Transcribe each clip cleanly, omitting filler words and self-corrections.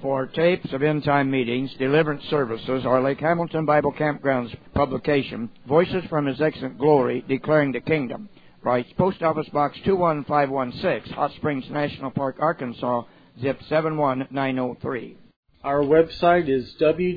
for tapes of end-time meetings, deliverance services, or Lake Hamilton Bible Campground's publication, Voices from His Excellent Glory, Declaring the Kingdom. Writes Post Office Box 21516, Hot Springs National Park, Arkansas, zip 71903. Our website is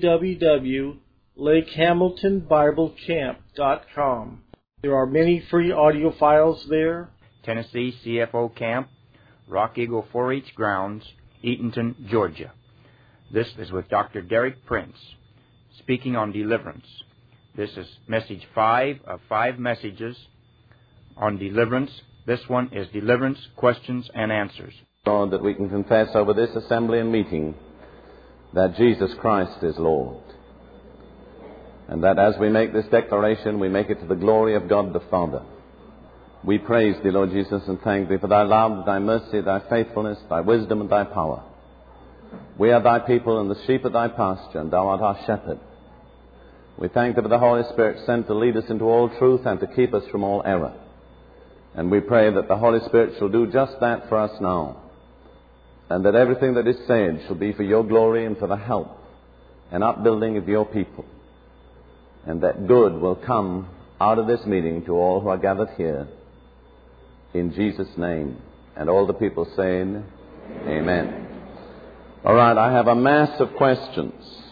www.lakehamiltonbiblecamp.com. There are many free audio files there. Tennessee CFO Camp, Rock Eagle 4-H Grounds, Eatonton, Georgia. This is with Dr. Derek Prince, speaking on deliverance. This is message 5 of 5 messages on deliverance. This one is Deliverance, Questions and Answers. Lord, that we can confess over this assembly and meeting that Jesus Christ is Lord. And that as we make this declaration, we make it to the glory of God the Father. We praise Thee, Lord Jesus, and thank Thee for Thy love, Thy mercy, Thy faithfulness, Thy wisdom, and Thy power. We are Thy people and the sheep of Thy pasture, and Thou art our shepherd. We thank Thee for the Holy Spirit sent to lead us into all truth and to keep us from all error. And we pray that the Holy Spirit shall do just that for us now, and that everything that is said shall be for Your glory and for the help and upbuilding of Your people, and that good will come out of this meeting to all who are gathered here. In Jesus' name. And all the people saying, Amen. All right, I have a mass of questions.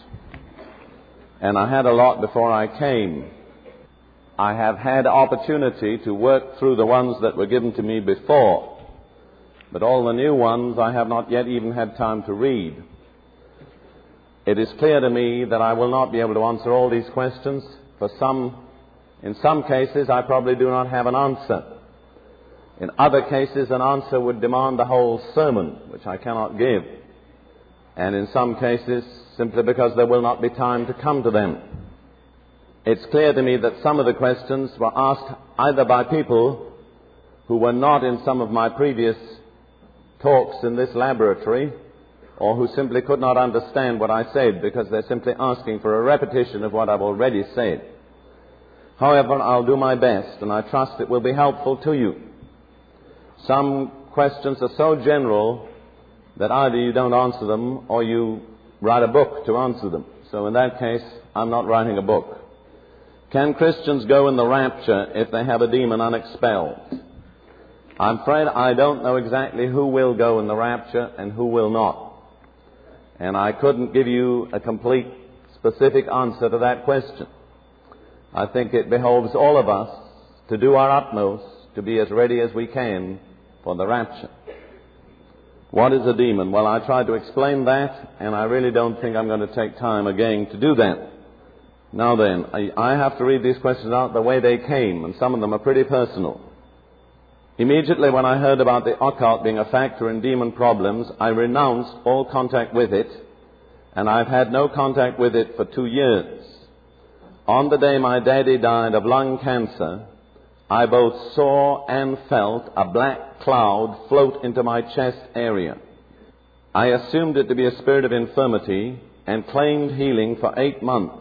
And I had a lot before I came. I have had opportunity to work through the ones that were given to me before. But all the new ones I have not yet even had time to read. It is clear to me that I will not be able to answer all these questions. In some cases, I probably do not have an answer. In other cases, an answer would demand the whole sermon, which I cannot give. And in some cases, simply because there will not be time to come to them. It's clear to me that some of the questions were asked either by people who were not in some of my previous talks in this laboratory, or who simply could not understand what I said because they're simply asking for a repetition of what I've already said. However, I'll do my best, and I trust it will be helpful to you. Some questions are so general that either you don't answer them or you write a book to answer them. So in that case, I'm not writing a book. Can Christians go in the rapture if they have a demon unexpelled? I'm afraid I don't know exactly who will go in the rapture and who will not. And I couldn't give you a complete, specific answer to that question. I think it behoves all of us to do our utmost to be as ready as we can for the rapture. What is a demon? Well, I tried to explain that, and I really don't think I'm going to take time again to do that. Now then, I have to read these questions out the way they came, and some of them are pretty personal. Immediately when I heard about the occult being a factor in demon problems, I renounced all contact with it, and I've had no contact with it for 2 years. On the day my daddy died of lung cancer, I both saw and felt a black cloud float into my chest area. I assumed it to be a spirit of infirmity and claimed healing for 8 months.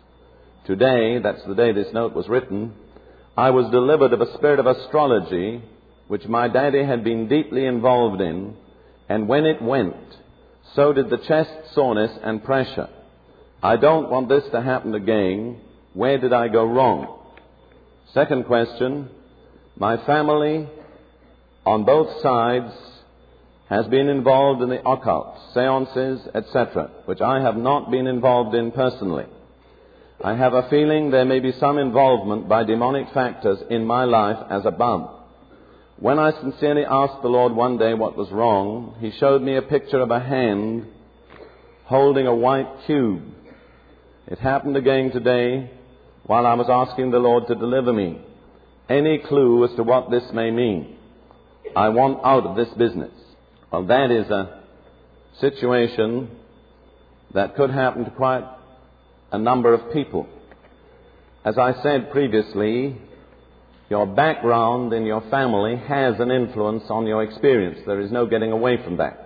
Today, that's the day this note was written, I was delivered of a spirit of astrology, which my daddy had been deeply involved in, and when it went, so did the chest soreness and pressure. I don't want this to happen again. Where did I go wrong? Second question, my family on both sides has been involved in the occult, seances, etc., which I have not been involved in personally. I have a feeling there may be some involvement by demonic factors in my life as above. When I sincerely asked the Lord one day what was wrong, He showed me a picture of a hand holding a white cube. It happened again today while I was asking the Lord to deliver me. Any clue as to what this may mean? I want out of this business. Well, that is a situation that could happen to quite a number of people. As I said previously, your background in your family has an influence on your experience. There is no getting away from that.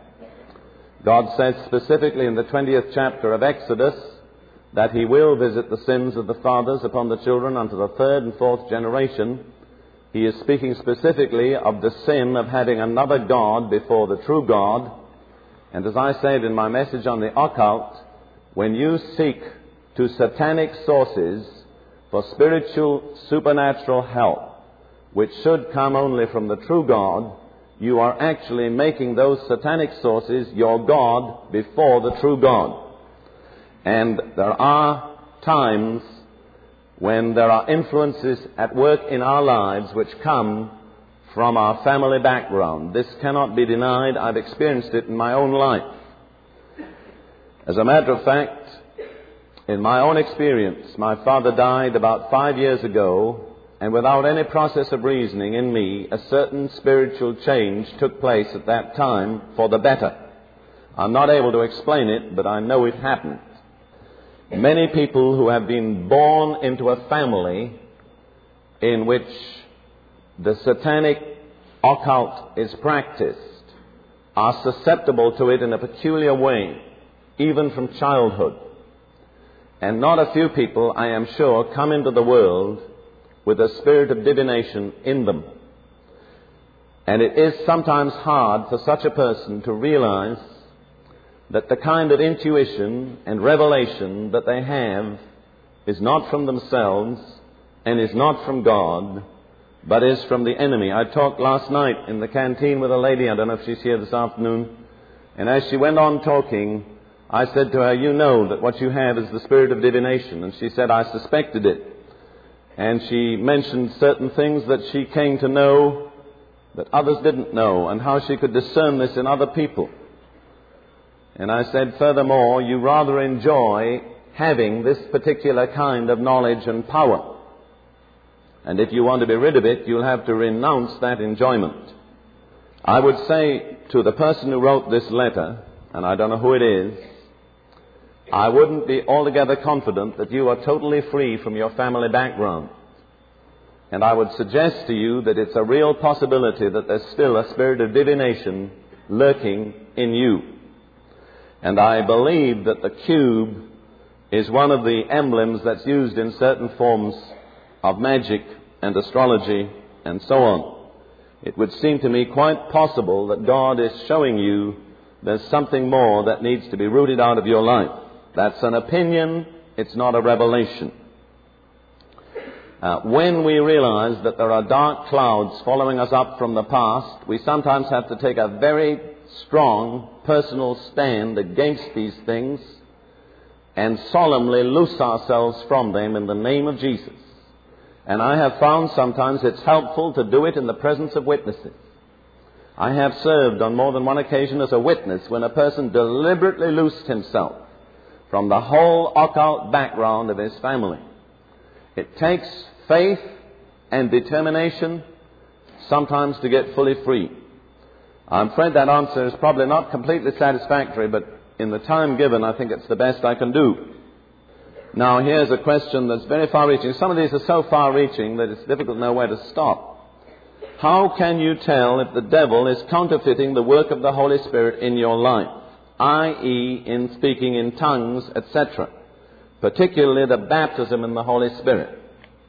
God says specifically in the 20th chapter of Exodus that He will visit the sins of the fathers upon the children unto the 3rd and 4th generation. He is speaking specifically of the sin of having another God before the true God, And as I said in my message on the occult, when you seek to satanic sources for spiritual, supernatural help, which should come only from the true God, you are actually making those satanic sources your God before the true God. And there are times when there are influences at work in our lives which come from our family background. This cannot be denied. I've experienced it in my own life. As a matter of fact, in my own experience, my father died about 5 years ago, and without any process of reasoning in me, a certain spiritual change took place at that time for the better. I'm not able to explain it, but I know it happened. Many people who have been born into a family in which the satanic occult is practiced are susceptible to it in a peculiar way, even from childhood. And not a few people, I am sure, come into the world with a spirit of divination in them. And it is sometimes hard for such a person to realize that the kind of intuition and revelation that they have is not from themselves and is not from God, but is from the enemy. I talked last night in the canteen with a lady, I don't know if she's here this afternoon, and as she went on talking, I said to her, you know that what you have is the spirit of divination. And she said, I suspected it. And she mentioned certain things that she came to know that others didn't know, and how she could discern this in other people. And I said, furthermore, you rather enjoy having this particular kind of knowledge and power. And if you want to be rid of it, you'll have to renounce that enjoyment. I would say to the person who wrote this letter, and I don't know who it is, I wouldn't be altogether confident that you are totally free from your family background. And I would suggest to you that it's a real possibility that there's still a spirit of divination lurking in you. And I believe that the cube is one of the emblems that's used in certain forms of magic and astrology and so on. It would seem to me quite possible that God is showing you there's something more that needs to be rooted out of your life. That's an opinion, it's not a revelation. When we realize that there are dark clouds following us up from the past, we sometimes have to take a very strong personal stand against these things and solemnly loose ourselves from them in the name of Jesus. And I have found sometimes it's helpful to do it in the presence of witnesses. I have served on more than one occasion as a witness when a person deliberately loosed himself from the whole occult background of his family. It takes faith and determination sometimes to get fully free. I'm afraid that answer is probably not completely satisfactory, but in the time given, I think it's the best I can do. Now, here's a question that's very far-reaching. Some of these are so far-reaching that it's difficult to know where to stop. How can you tell if the devil is counterfeiting the work of the Holy Spirit in your life, i.e. in speaking in tongues, etc., particularly the baptism in the Holy Spirit?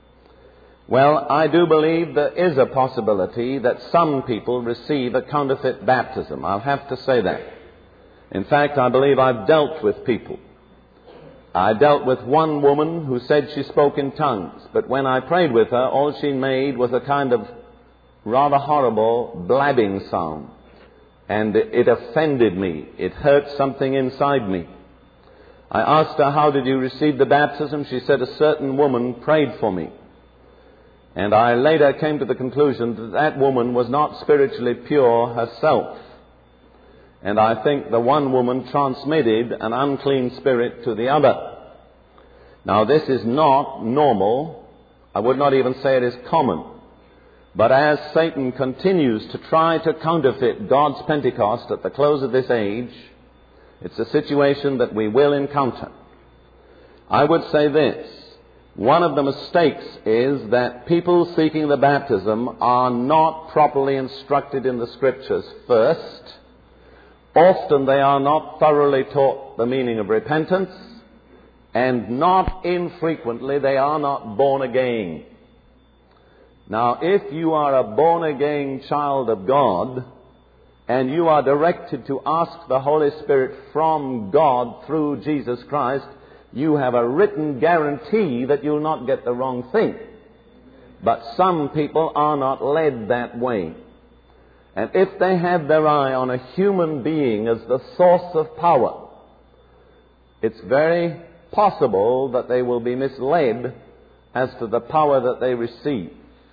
Well, I do believe there is a possibility that some people receive a counterfeit baptism. I'll have to say that. In fact, I believe I've dealt with people. I dealt with one woman who said she spoke in tongues, but when I prayed with her, all she made was a kind of rather horrible blabbing sound. And it offended me. It hurt something inside me. I asked her, how did you receive the baptism? She said, a certain woman prayed for me. And I later came to the conclusion that that woman was not spiritually pure herself. And I think the one woman transmitted an unclean spirit to the other. Now, this is not normal. I would not even say it is common. But as Satan continues to try to counterfeit God's Pentecost at the close of this age, it's a situation that we will encounter. I would say this. One of the mistakes is that people seeking the baptism are not properly instructed in the Scriptures first. Often they are not thoroughly taught the meaning of repentance, and not infrequently they are not born again. Now, if you are a born again child of God, and you are directed to ask the Holy Spirit from God through Jesus Christ, you have a written guarantee that you'll not get the wrong thing. But some people are not led that way. And if they have their eye on a human being as the source of power, it's very possible that they will be misled as to the power that they receive.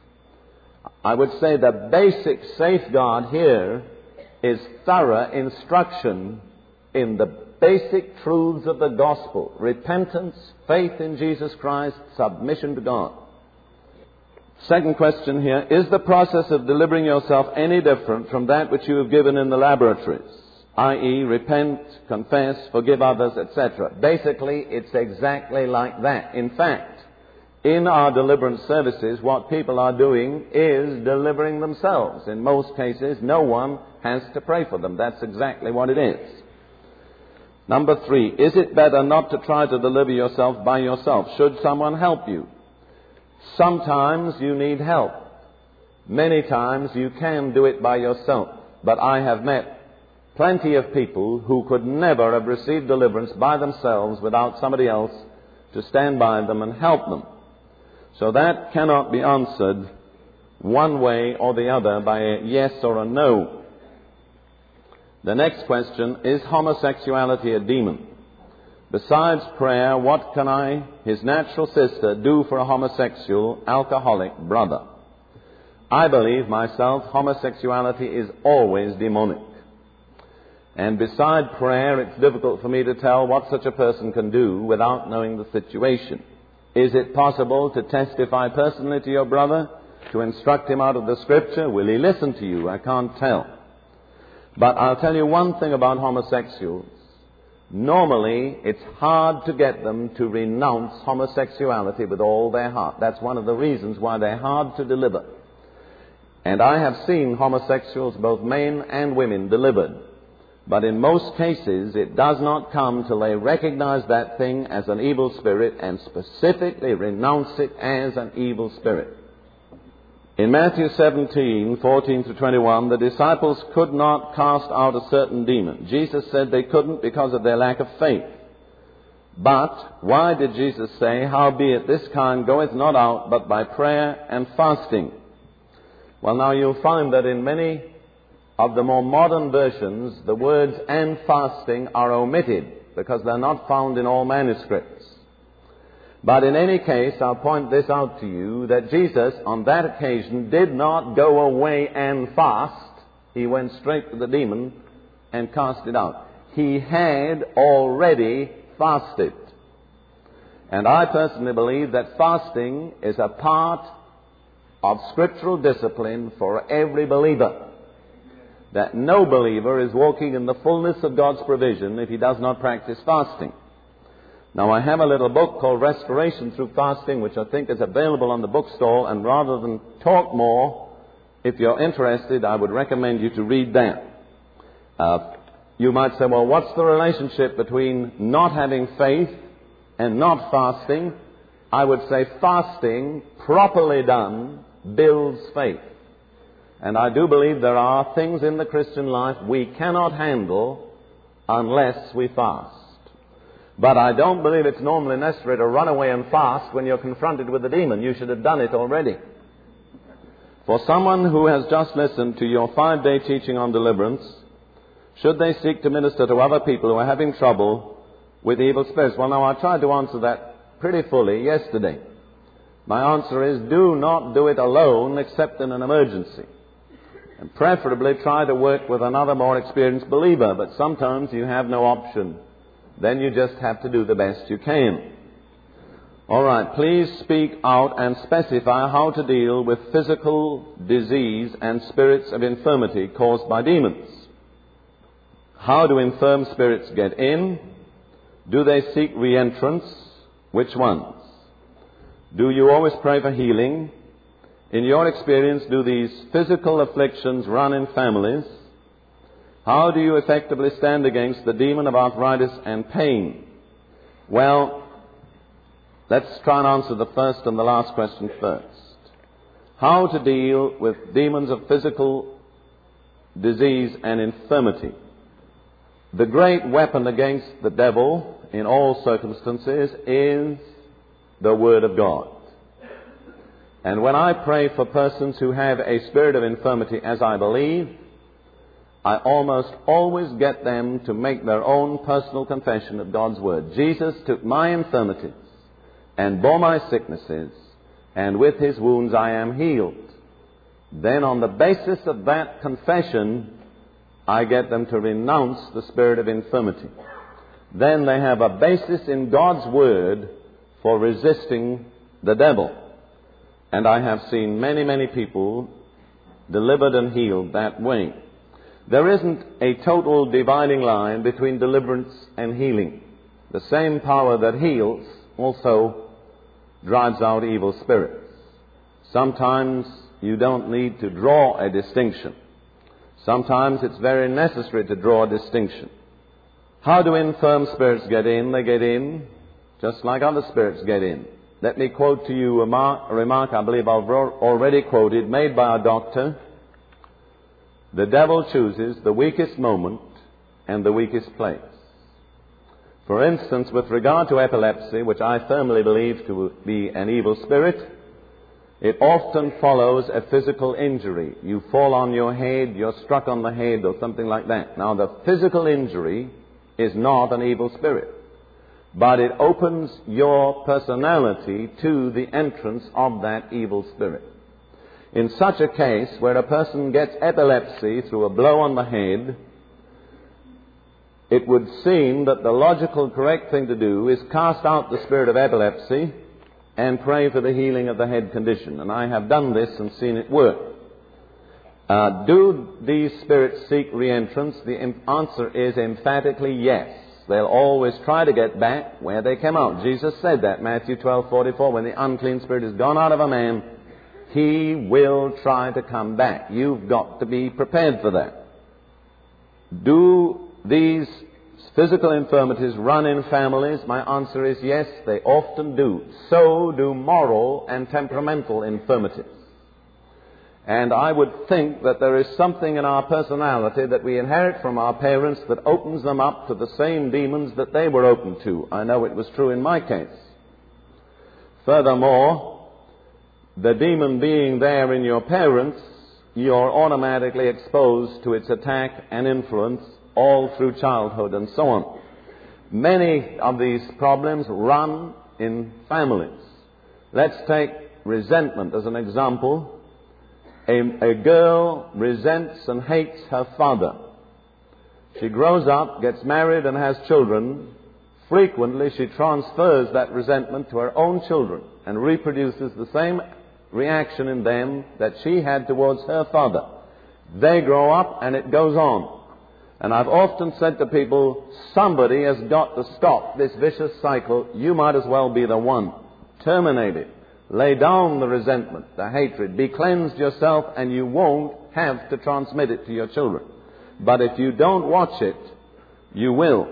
I would say the basic safeguard here is thorough instruction in the basic truths of the gospel: repentance, faith in Jesus Christ, submission to God. Second question here: is the process of delivering yourself any different from that which you have given in the laboratories? I.e., repent, confess, forgive others, etc. Basically, it's exactly like that. In fact, in our deliverance services, what people are doing is delivering themselves. In most cases, no one has to pray for them. That's exactly what it is. Number 3, is it better not to try to deliver yourself by yourself? Should someone help you? Sometimes you need help. Many times you can do it by yourself. But I have met plenty of people who could never have received deliverance by themselves without somebody else to stand by them and help them. So that cannot be answered one way or the other by a yes or a no. The next question: is homosexuality a demon? Besides prayer, what can I, his natural sister, do for a homosexual, alcoholic brother? I believe myself homosexuality is always demonic. And beside prayer, it's difficult for me to tell what such a person can do without knowing the situation. Is it possible to testify personally to your brother, to instruct him out of the Scripture? Will he listen to you? I can't tell. But I'll tell you one thing about homosexuals. Normally, it's hard to get them to renounce homosexuality with all their heart. That's one of the reasons why they're hard to deliver. And I have seen homosexuals, both men and women, delivered. But in most cases, it does not come till they recognize that thing as an evil spirit and specifically renounce it as an evil spirit. In Matthew 17:14-21, the disciples could not cast out a certain demon. Jesus said they couldn't because of their lack of faith. But why did Jesus say, "Howbeit this kind goeth not out but by prayer and fasting"? Well, now you'll find that in many of the more modern versions, the words "and fasting" are omitted because they're not found in all manuscripts. But in any case, I'll point this out to you, that Jesus on that occasion did not go away and fast. He went straight to the demon and cast it out. He had already fasted. And I personally believe that fasting is a part of scriptural discipline for every believer. That no believer is walking in the fullness of God's provision if he does not practice fasting. Now, I have a little book called Restoration Through Fasting, which I think is available on the bookstall, and rather than talk more, if you're interested, I would recommend you to read that. You might say, well, what's the relationship between not having faith and not fasting? I would say fasting, properly done, builds faith. And I do believe there are things in the Christian life we cannot handle unless we fast. But I don't believe it's normally necessary to run away and fast when you're confronted with a demon. You should have done it already. For someone who has just listened to your 5-day teaching on deliverance, should they seek to minister to other people who are having trouble with evil spirits? Well, now, I tried to answer that pretty fully yesterday. My answer is, do not do it alone except in an emergency. And preferably try to work with another more experienced believer, but sometimes you have no option. Then you just have to do the best you can. All right, please speak out and specify how to deal with physical disease and spirits of infirmity caused by demons. How do infirm spirits get in? Do they seek re-entrance? Which ones? Do you always pray for healing? In your experience, do these physical afflictions run in families? How do you effectively stand against the demon of arthritis and pain? Well, let's try and answer the first and the last question first. How to deal with demons of physical disease and infirmity. The great weapon against the devil in all circumstances is the Word of God. And when I pray for persons who have a spirit of infirmity, as I believe, I almost always get them to make their own personal confession of God's Word. Jesus took my infirmities and bore my sicknesses, and with His wounds I am healed. Then on the basis of that confession, I get them to renounce the spirit of infirmity. Then they have a basis in God's Word for resisting the devil. And I have seen many, many people delivered and healed that way. There isn't a total dividing line between deliverance and healing. The same power that heals also drives out evil spirits. Sometimes you don't need to draw a distinction. Sometimes it's very necessary to draw a distinction. How do infirm spirits get in? They get in just like other spirits get in. Let me quote to you a remark I believe I've already quoted, made by a doctor. The devil chooses the weakest moment and the weakest place. For instance, with regard to epilepsy, which I firmly believe to be an evil spirit, it often follows a physical injury. You fall on your head, you're struck on the head, or something like that. Now, the physical injury is not an evil spirit, but it opens your personality to the entrance of that evil spirit. In such a case, where a person gets epilepsy through a blow on the head, it would seem that the logical correct thing to do is cast out the spirit of epilepsy and pray for the healing of the head condition. And I have done this and seen it work. Do these spirits seek re-entrance? The answer is emphatically yes. They'll always try to get back where they came out. Jesus said that, Matthew 12:44, when the unclean spirit is gone out of a man, he will try to come back. You've got to be prepared for that. Do these physical infirmities run in families? My answer is yes, they often do. So do moral and temperamental infirmities. And I would think that there is something in our personality that we inherit from our parents that opens them up to the same demons that they were open to. I know it was true in my case. Furthermore, the demon being there in your parents, you're automatically exposed to its attack and influence all through childhood and so on. Many of these problems run in families. Let's take resentment as an example. A girl resents and hates her father. She grows up, gets married and has children. Frequently she transfers that resentment to her own children and reproduces the same reaction in them that she had towards her father. They grow up and it goes on. And I've often said to people, somebody has got to stop this vicious cycle. You might as well be the one. Terminate it. Lay down the resentment, the hatred. Be cleansed yourself and you won't have to transmit it to your children. But if you don't watch it, you will.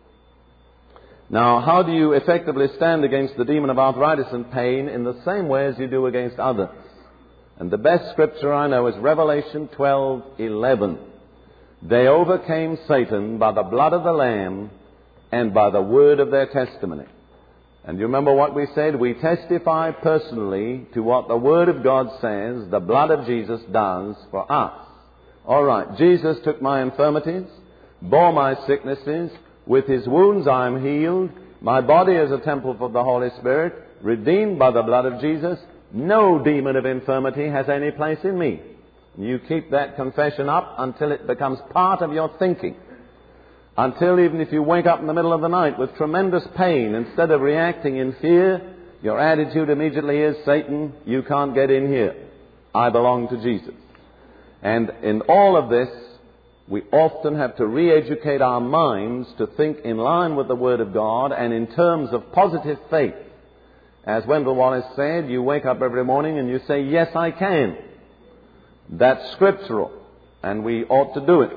Now, how do you effectively stand against the demon of arthritis and pain? In the same way as you do against others. And the best scripture I know is Revelation 12:11. They overcame Satan by the blood of the Lamb and by the word of their testimony. And you remember what we said? We testify personally to what the Word of God says the blood of Jesus does for us. All right, Jesus took my infirmities, bore my sicknesses. With His wounds I am healed. My body is a temple of the Holy Spirit, redeemed by the blood of Jesus. No demon of infirmity has any place in me. You keep that confession up until it becomes part of your thinking. Until even if you wake up in the middle of the night with tremendous pain, instead of reacting in fear, your attitude immediately is, Satan, you can't get in here. I belong to Jesus. And in all of this, we often have to re-educate our minds to think in line with the Word of God and in terms of positive faith. As Wendell Wallace said, you wake up every morning and you say, yes, I can. That's scriptural, and we ought to do it.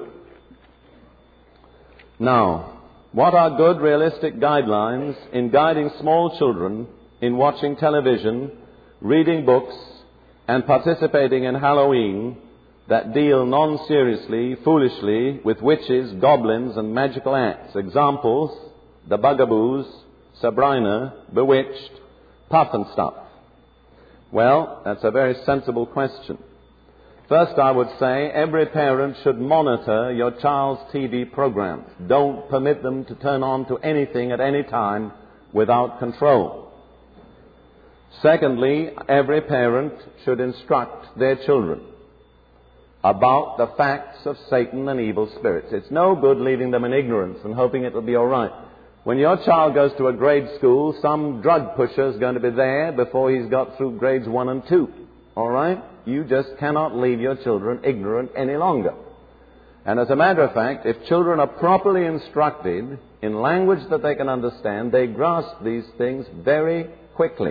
Now, what are good, realistic guidelines in guiding small children in watching television, reading books, and participating in Halloween that deal non-seriously, foolishly, with witches, goblins, and magical acts. Examples: the Bugaboos, Sabrina, Bewitched, Puff and Stuff. Well, that's a very sensible question. First, I would say every parent should monitor your child's TV programs. Don't permit them to turn on to anything at any time without control. Secondly, every parent should instruct their children about the facts of Satan and evil spirits. It's no good leaving them in ignorance and hoping it will be all right. When your child goes to a grade school, some drug pusher is going to be there before he's got through grades 1 and 2. All right? You just cannot leave your children ignorant any longer. And as a matter of fact, if children are properly instructed in language that they can understand, they grasp these things very quickly.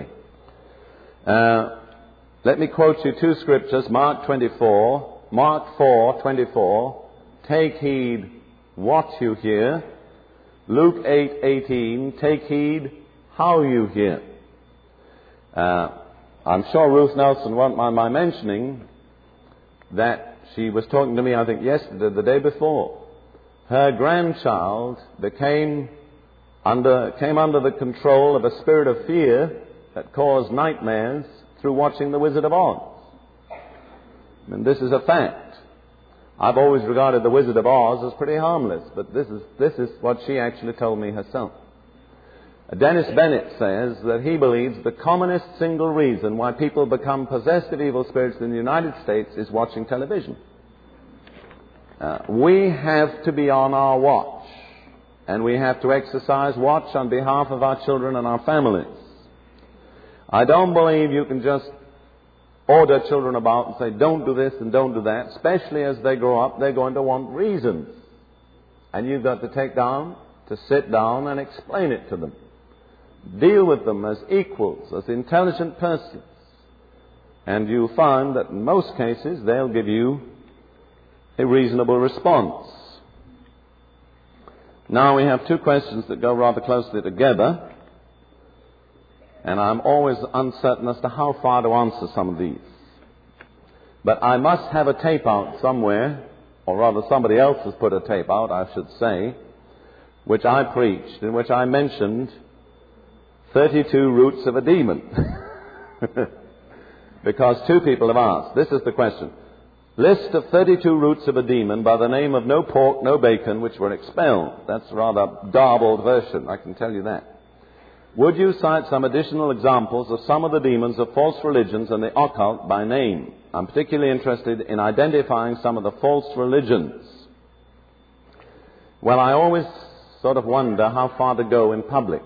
Let me quote you two scriptures, Mark 4:24. Take heed what you hear. Luke 8:18. Take heed how you hear. I'm sure Ruth Nelson won't mind my mentioning that she was talking to me, I think yesterday, the day before. Her grandchild came under the control of a spirit of fear that caused nightmares through watching The Wizard of Oz. And this is a fact. I've always regarded The Wizard of Oz as pretty harmless, but this is what she actually told me herself. Dennis Bennett says that he believes the commonest single reason why people become possessed of evil spirits in the United States is watching television. We have to be on our watch, and we have to exercise watch on behalf of our children and our families. I don't believe you can just order children about and say, don't do this and don't do that. Especially as they grow up, they're going to want reasons. And you've got to sit down and explain it to them. Deal with them as equals, as intelligent persons. And you'll find that in most cases they'll give you a reasonable response. Now we have two questions that go rather closely together. And I'm always uncertain as to how far to answer some of these. But I must have a tape out somewhere, or rather somebody else has put a tape out, I should say, which I preached, in which I mentioned 32 roots of a demon. Because two people have asked. This is the question. List of 32 roots of a demon by the name of no pork, no bacon, which were expelled. That's a rather garbled version, I can tell you that. Would you cite some additional examples of some of the demons of false religions and the occult by name? I'm particularly interested in identifying some of the false religions. Well, I always sort of wonder how far to go in public.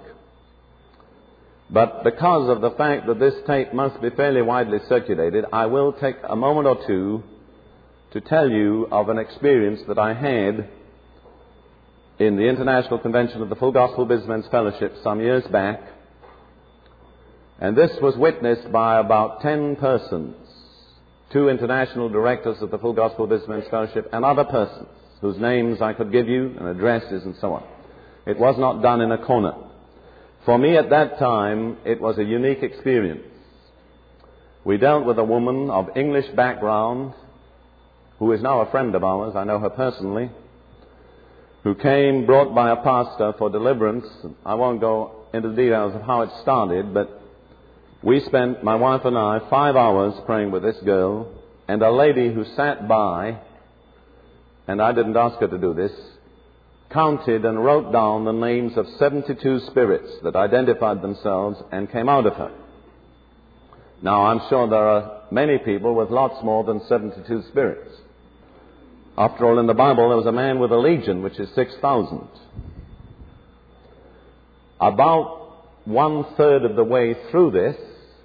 But because of the fact that this tape must be fairly widely circulated, I will take a moment or two to tell you of an experience that I had in the International Convention of the Full Gospel Businessmen's Fellowship some years back. And this was witnessed by about 10 persons, 2 international directors of the Full Gospel Businessmen's Fellowship and other persons whose names I could give you and addresses and so on. It was not done in a corner. For me at that time, it was a unique experience. We dealt with a woman of English background who is now a friend of ours, I know her personally, who came brought by a pastor for deliverance. I won't go into the details of how it started, but we spent, my wife and I, 5 hours praying with this girl, and a lady who sat by, and I didn't ask her to do this, counted and wrote down the names of 72 spirits that identified themselves and came out of her. Now, I'm sure there are many people with lots more than 72 spirits. After all, in the Bible, there was a man with a legion, which is 6,000. About 1/3 of the way through this,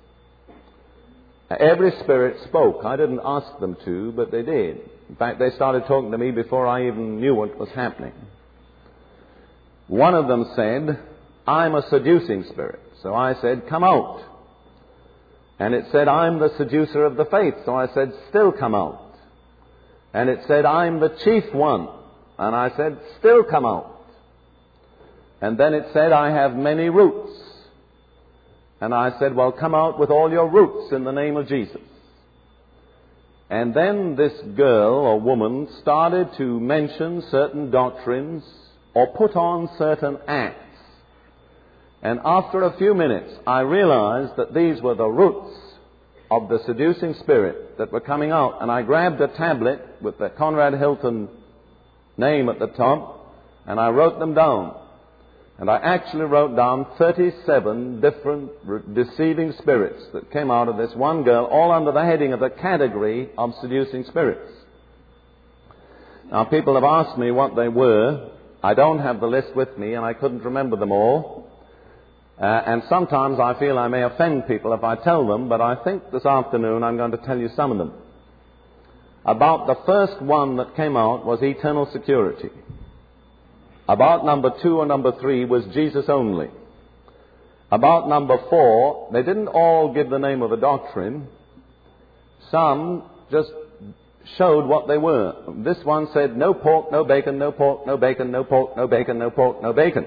every spirit spoke. I didn't ask them to, but they did. In fact, they started talking to me before I even knew what was happening. One of them said, I'm a seducing spirit. So I said, come out. And it said, I'm the seducer of the faith. So I said, still come out. And it said, I'm the chief one. And I said, still come out. And then it said, I have many roots. And I said, well, come out with all your roots in the name of Jesus. And then this girl or woman started to mention certain doctrines or put on certain acts. And after a few minutes, I realized that these were the roots of the seducing spirit that were coming out. And I grabbed a tablet with the Conrad Hilton name at the top, and I wrote them down. And I actually wrote down 37 different deceiving spirits that came out of this one girl, all under the heading of the category of seducing spirits. Now, people have asked me what they were. I don't have the list with me, and I couldn't remember them all. And sometimes I feel I may offend people if I tell them, but I think this afternoon I'm going to tell you some of them. About the first one that came out was eternal security. About number 2 or number 3 was Jesus only. About number 4, they didn't all give the name of a doctrine. Some just showed what they were. This one said, no pork, no bacon, no pork, no bacon, no pork, no bacon, no pork, no bacon.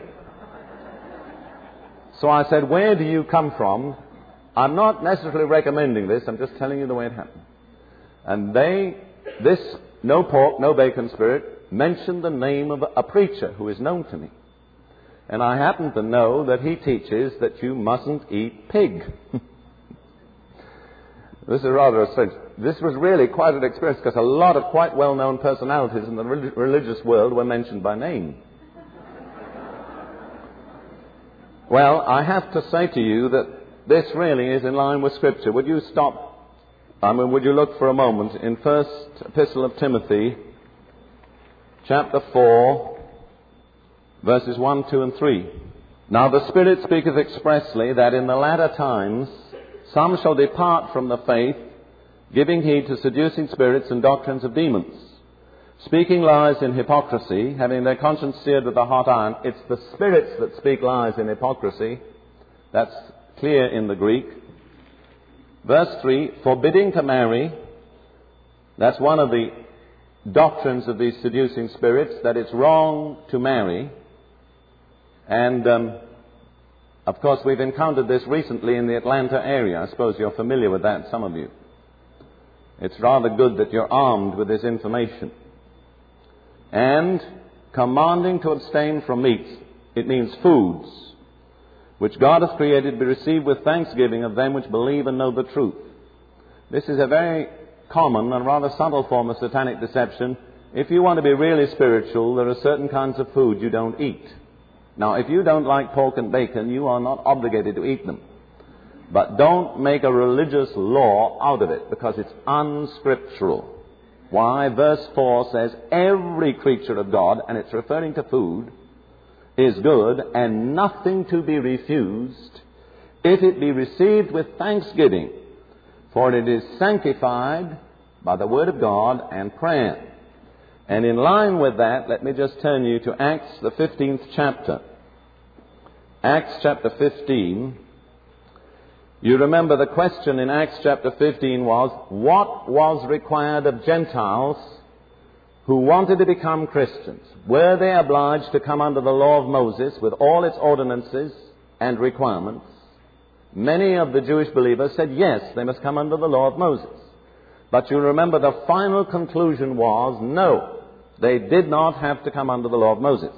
So I said, where do you come from? I'm not necessarily recommending this, I'm just telling you the way it happened. And this no pork, no bacon spirit mentioned the name of a preacher who is known to me. And I happen to know that he teaches that you mustn't eat pig. This is rather strange. This was really quite an experience because a lot of quite well-known personalities in the religious world were mentioned by name. Well, I have to say to you that this really is in line with Scripture. Would you would you look for a moment in First Epistle of Timothy, chapter 4, verses 1, 2, and 3. Now the Spirit speaketh expressly that in the latter times some shall depart from the faith, giving heed to seducing spirits and doctrines of demons, speaking lies in hypocrisy, having their conscience seared with a hot iron. It's the spirits that speak lies in hypocrisy. That's clear in the Greek. Verse 3, forbidding to marry. That's one of the doctrines of these seducing spirits, that it's wrong to marry. And, of course, we've encountered this recently in the Atlanta area. I suppose you're familiar with that, some of you. It's rather good that you're armed with this information. And commanding to abstain from meats. It means foods, which God hath created to be received with thanksgiving of them which believe and know the truth. This is a very common and rather subtle form of satanic deception. If you want to be really spiritual, there are certain kinds of food you don't eat. Now, if you don't like pork and bacon, you are not obligated to eat them. But don't make a religious law out of it, because it's unscriptural. Why? Verse 4 says, every creature of God, and it's referring to food, is good, and nothing to be refused, if it be received with thanksgiving, for it is sanctified by the Word of God and prayer. And in line with that, let me just turn you to Acts, the 15th chapter. Acts chapter 15. You remember the question in Acts chapter 15 was, what was required of Gentiles who wanted to become Christians? Were they obliged to come under the law of Moses with all its ordinances and requirements? Many of the Jewish believers said yes, they must come under the law of Moses. But you remember the final conclusion was no, they did not have to come under the law of Moses.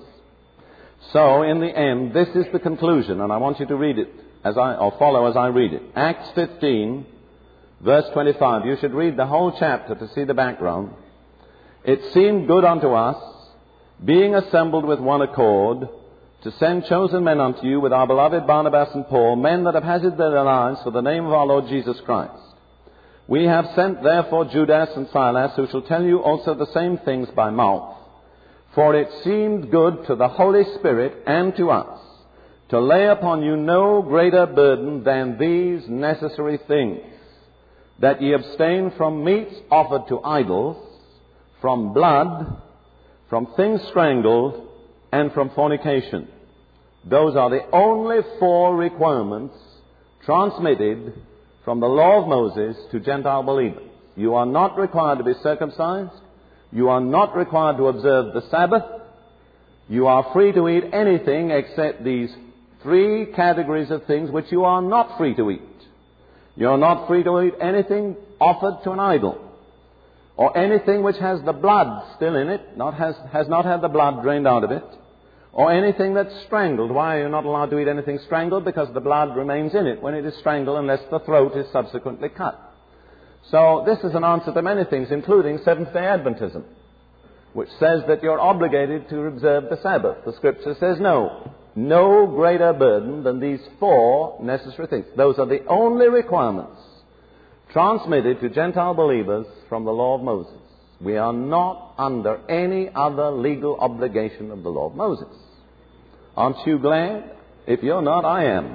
So in the end, this is the conclusion, and I want you to read it follow as I read it. Acts 15, verse 25. You should read the whole chapter to see the background. It seemed good unto us, being assembled with one accord, to send chosen men unto you with our beloved Barnabas and Paul, men that have hazarded their lives for the name of our Lord Jesus Christ. We have sent therefore Judas and Silas, who shall tell you also the same things by mouth. For it seemed good to the Holy Spirit and to us to lay upon you no greater burden than these necessary things, that ye abstain from meats offered to idols, from blood, from things strangled, and from fornication. Those are the only 4 requirements transmitted from the law of Moses to Gentile believers. You are not required to be circumcised. You are not required to observe the Sabbath. You are free to eat anything except these 3 categories of things which you are not free to eat. You are not free to eat anything offered to an idol. or anything which has the blood still in it, has not had the blood drained out of it, or anything that's strangled. Why are you not allowed to eat anything strangled? Because the blood remains in it when it is strangled unless the throat is subsequently cut. So this is an answer to many things, including Seventh-day Adventism, which says that you're obligated to observe the Sabbath. The Scripture says no greater burden than these 4 necessary things. Those are the only requirements transmitted to Gentile believers from the law of Moses. We are not under any other legal obligation of the law of Moses. Aren't you glad? If you're not, I am.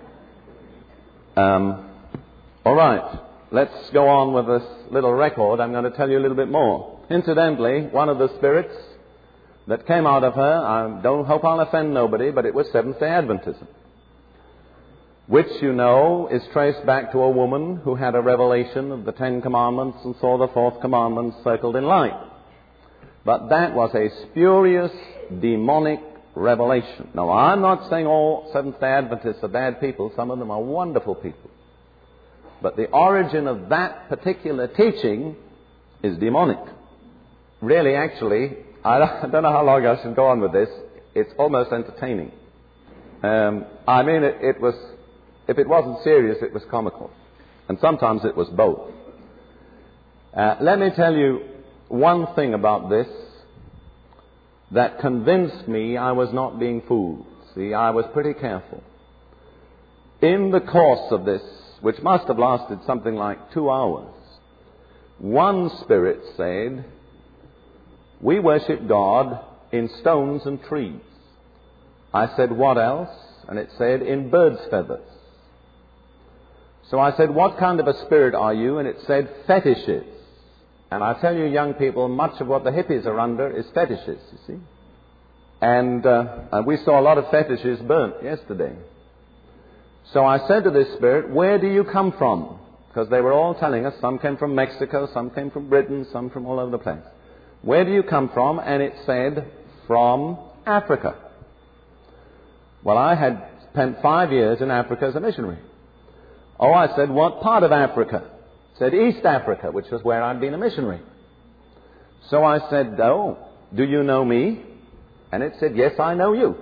All right. Let's go on with this little record. I'm going to tell you a little bit more. Incidentally, one of the spirits that came out of her, I don't hope I'll offend nobody, but it was Seventh-day Adventism, which, you know, is traced back to a woman who had a revelation of the 10 Commandments and saw the 4th commandment circled in light. But that was a spurious, demonic revelation. Now, I'm not saying all Seventh-day Adventists are bad people. Some of them are wonderful people. But the origin of that particular teaching is demonic. Really, actually, I don't know how long I should go on with this. It's almost entertaining. I mean, it was, if it wasn't serious, it was comical. And sometimes it was both. Let me tell you one thing about this that convinced me I was not being fooled. See, I was pretty careful. In the course of this, which must have lasted something like 2 hours, one spirit said, "We worship God in stones and trees." I said, "What else?" And it said, "In birds' feathers." So I said, "What kind of a spirit are you?" And it said, "Fetishes." And I tell you, young people, much of what the hippies are under is fetishes, you see. And we saw a lot of fetishes burnt yesterday. So I said to this spirit, "Where do you come from?" Because they were all telling us, some came from Mexico, some came from Britain, some from all over the place. "Where do you come from?" And it said, "From Africa." Well, I had spent 5 years in Africa as a missionary. Oh, I said, "What part of Africa?" It said, "East Africa," which was where I'd been a missionary. So I said, "Oh, do you know me?" And it said, "Yes, I know you."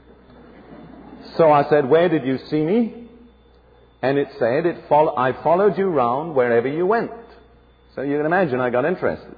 So I said, "Where did you see me?" And it said, "I followed you round wherever you went." So you can imagine I got interested.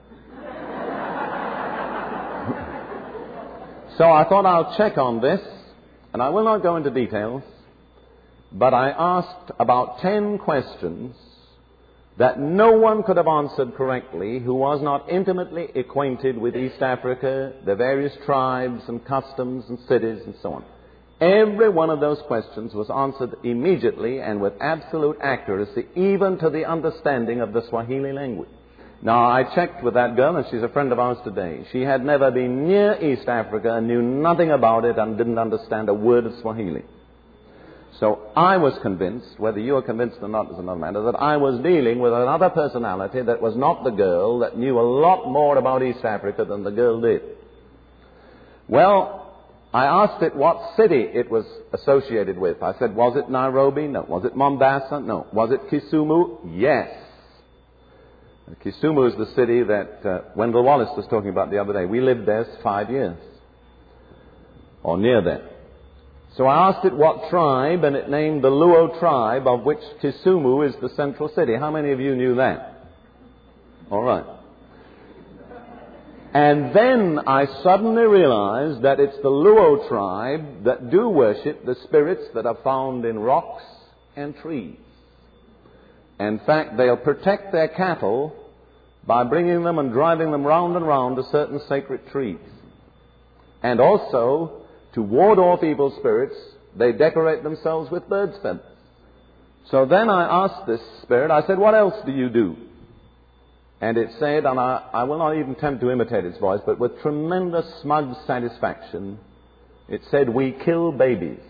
So I thought I'll check on this, and I will not go into details, but I asked about 10 questions that no one could have answered correctly who was not intimately acquainted with East Africa, the various tribes and customs and cities and so on. Every one of those questions was answered immediately and with absolute accuracy, even to the understanding of the Swahili language. Now, I checked with that girl, and she's a friend of ours today. She had never been near East Africa and knew nothing about it and didn't understand a word of Swahili. So I was convinced, whether you are convinced or not is another matter, that I was dealing with another personality that was not the girl, that knew a lot more about East Africa than the girl did. Well, I asked it what city it was associated with. I said, "Was it Nairobi?" No. "Was it Mombasa?" No. "Was it Kisumu?" Yes. Kisumu is the city that Wendell Wallace was talking about the other day. We lived there 5 years, or near there. So I asked it what tribe, and it named the Luo tribe, of which Kisumu is the central city. How many of you knew that? All right. And then I suddenly realized that it's the Luo tribe that do worship the spirits that are found in rocks and trees. In fact, they'll protect their cattle by bringing them and driving them round and round to certain sacred trees. And also, to ward off evil spirits, they decorate themselves with birds' feathers. So then I asked this spirit, I said, "What else do you do?" And it said, and I will not even attempt to imitate its voice, but with tremendous smug satisfaction, it said, "We kill babies."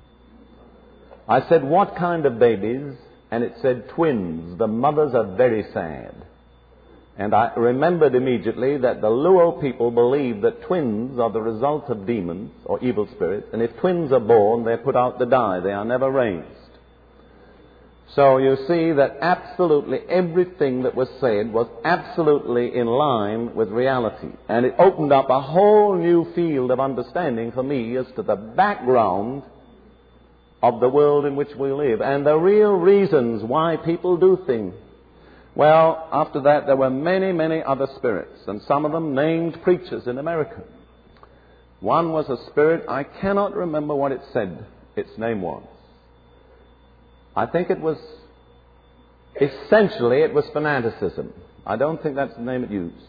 I said, "What kind of babies?" And it said, "Twins. The mothers are very sad." And I remembered immediately that the Luo people believe that twins are the result of demons or evil spirits, and if twins are born, they're put out to die. They are never raised. So you see that absolutely everything that was said was absolutely in line with reality. And it opened up a whole new field of understanding for me as to the background of the world in which we live and the real reasons why people do things. Well, after that there were many, many other spirits, and some of them named preachers in America. One was a spirit, I cannot remember what it said its name was. I think it was, essentially it was fanaticism. I don't think that's the name it used.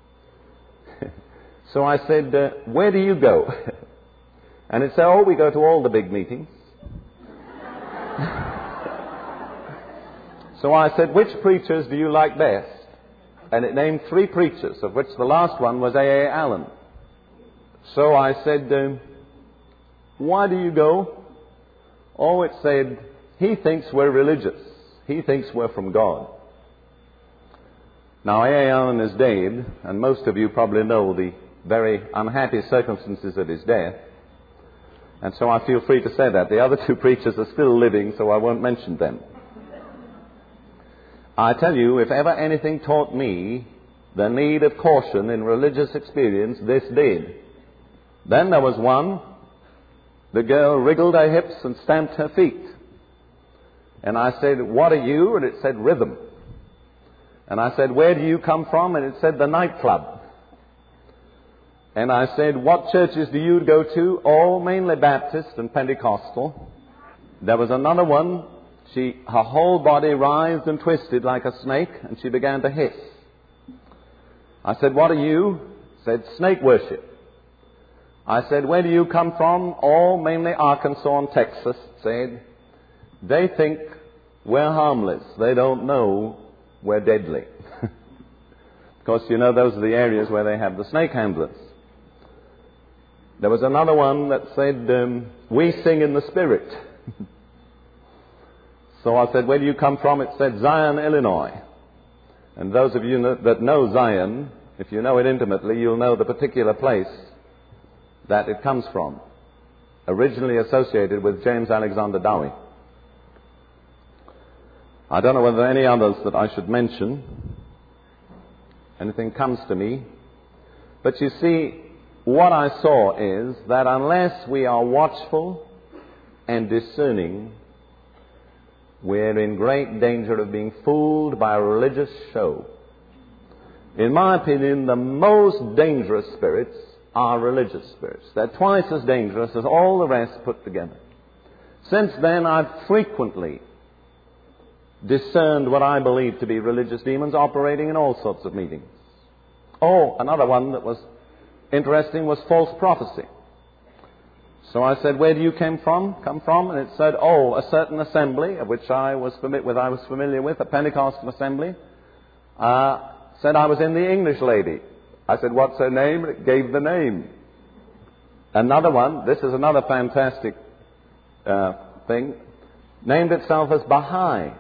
So I said, where do you go? And it said, oh, we go to all the big meetings. So I said, which preachers do you like best? And it named 3 preachers, of which the last one was A.A. Allen. So I said, why do you go? Oh, it said, he thinks we're religious. He thinks we're from God. Now, A.A. Allen is dead, and most of you probably know the very unhappy circumstances of his death. And so I feel free to say that. The other 2 preachers are still living, so I won't mention them. I tell you, if ever anything taught me the need of caution in religious experience, this did. Then there was one. The girl wriggled her hips and stamped her feet. And I said, what are you? And it said, rhythm. And I said, where do you come from? And it said, the nightclub. And I said, what churches do you go to? Oh, mainly Baptist and Pentecostal. There was another one. Her whole body writhed and twisted like a snake, and she began to hiss. I said, what are you? Said, snake worship. I said, where do you come from? Oh, mainly Arkansas and Texas. Said, they think we're harmless. They don't know we're deadly. Of course, you know, those are the areas where they have the snake handlers. There was another one that said, we sing in the Spirit. So I said, where do you come from? It said, Zion, Illinois. And those of you that know Zion, if you know it intimately, you'll know the particular place that it comes from. Originally associated with James Alexander Dowie. I don't know whether any others that I should mention. Anything comes to me. But you see, what I saw is that unless we are watchful and discerning, we're in great danger of being fooled by a religious show. In my opinion, the most dangerous spirits are religious spirits. They're twice as dangerous as all the rest put together. Since then, I've frequently discerned what I believe to be religious demons operating in all sorts of meetings. Oh, another one that was interesting was false prophecy. So I said, where do you come from? And it said, oh, a certain assembly, of which I was familiar with, a Pentecostal assembly. Said I was in the English lady. I said, what's her name? It gave the name. Another one, this is another fantastic thing, named itself as Baha'i.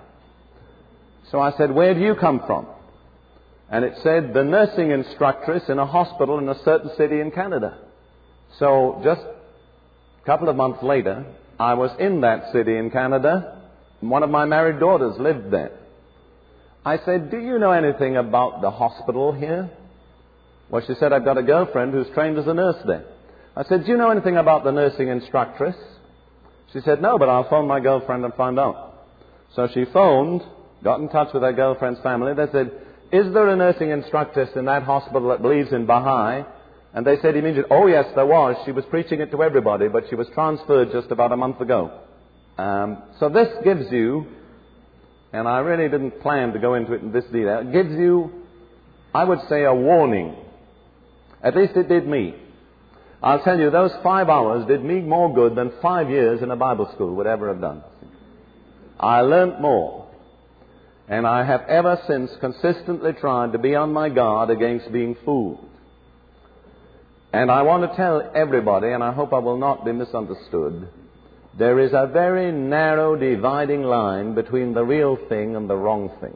So I said, where do you come from? And it said, the nursing instructress in a hospital in a certain city in Canada. So just a couple of months later, I was in that city in Canada, and one of my married daughters lived there. I said, do you know anything about the hospital here? Well, she said, I've got a girlfriend who's trained as a nurse there. I said, do you know anything about the nursing instructress? She said, no, but I'll phone my girlfriend and find out. So she phoned, got in touch with her girlfriend's family. They said, is there a nursing instructress in that hospital that believes in Baha'i? And they said immediately, oh yes, there was. She was preaching it to everybody, but she was transferred just about a month ago. So this gives you, and I really didn't plan to go into it in this detail, it gives you, I would say, a warning. At least it did me. I'll tell you, those 5 hours did me more good than 5 years in a Bible school would ever have done. I learnt more. And I have ever since consistently tried to be on my guard against being fooled. And I want to tell everybody, and I hope I will not be misunderstood, there is a very narrow dividing line between the real thing and the wrong thing.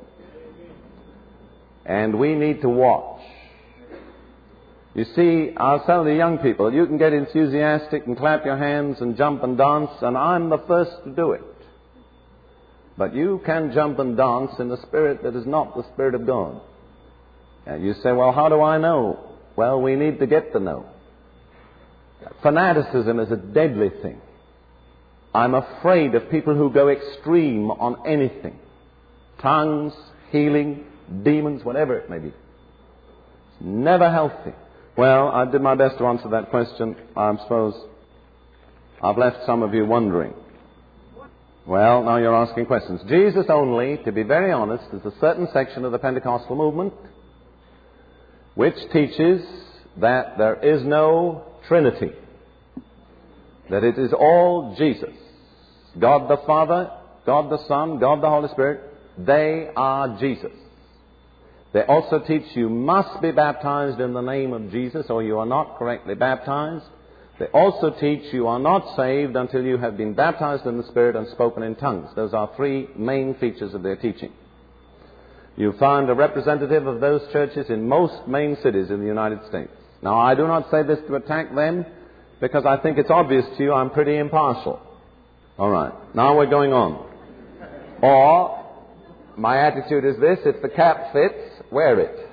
And we need to watch. You see, I'll tell the young people, you can get enthusiastic and clap your hands and jump and dance, and I'm the first to do it. But you can jump and dance in a spirit that is not the Spirit of God. And you say, well, how do I know? Well, we need to get to know. Fanaticism is a deadly thing. I'm afraid of people who go extreme on anything. Tongues, healing, demons, whatever it may be. It's never healthy. Well, I did my best to answer that question. I suppose I've left some of you wondering. Well, now you're asking questions. Jesus only, to be very honest, is a certain section of the Pentecostal movement which teaches that there is no Trinity. That it is all Jesus. God the Father, God the Son, God the Holy Spirit, they are Jesus. They also teach you must be baptized in the name of Jesus or you are not correctly baptized. They also teach you are not saved until you have been baptized in the Spirit and spoken in tongues. Those are three main features of their teaching. You find a representative of those churches in most main cities in the United States. Now, I do not say this to attack them because I think it's obvious to you I'm pretty impartial. All right. Now we're going on. Or, my attitude is this: if the cap fits, wear it.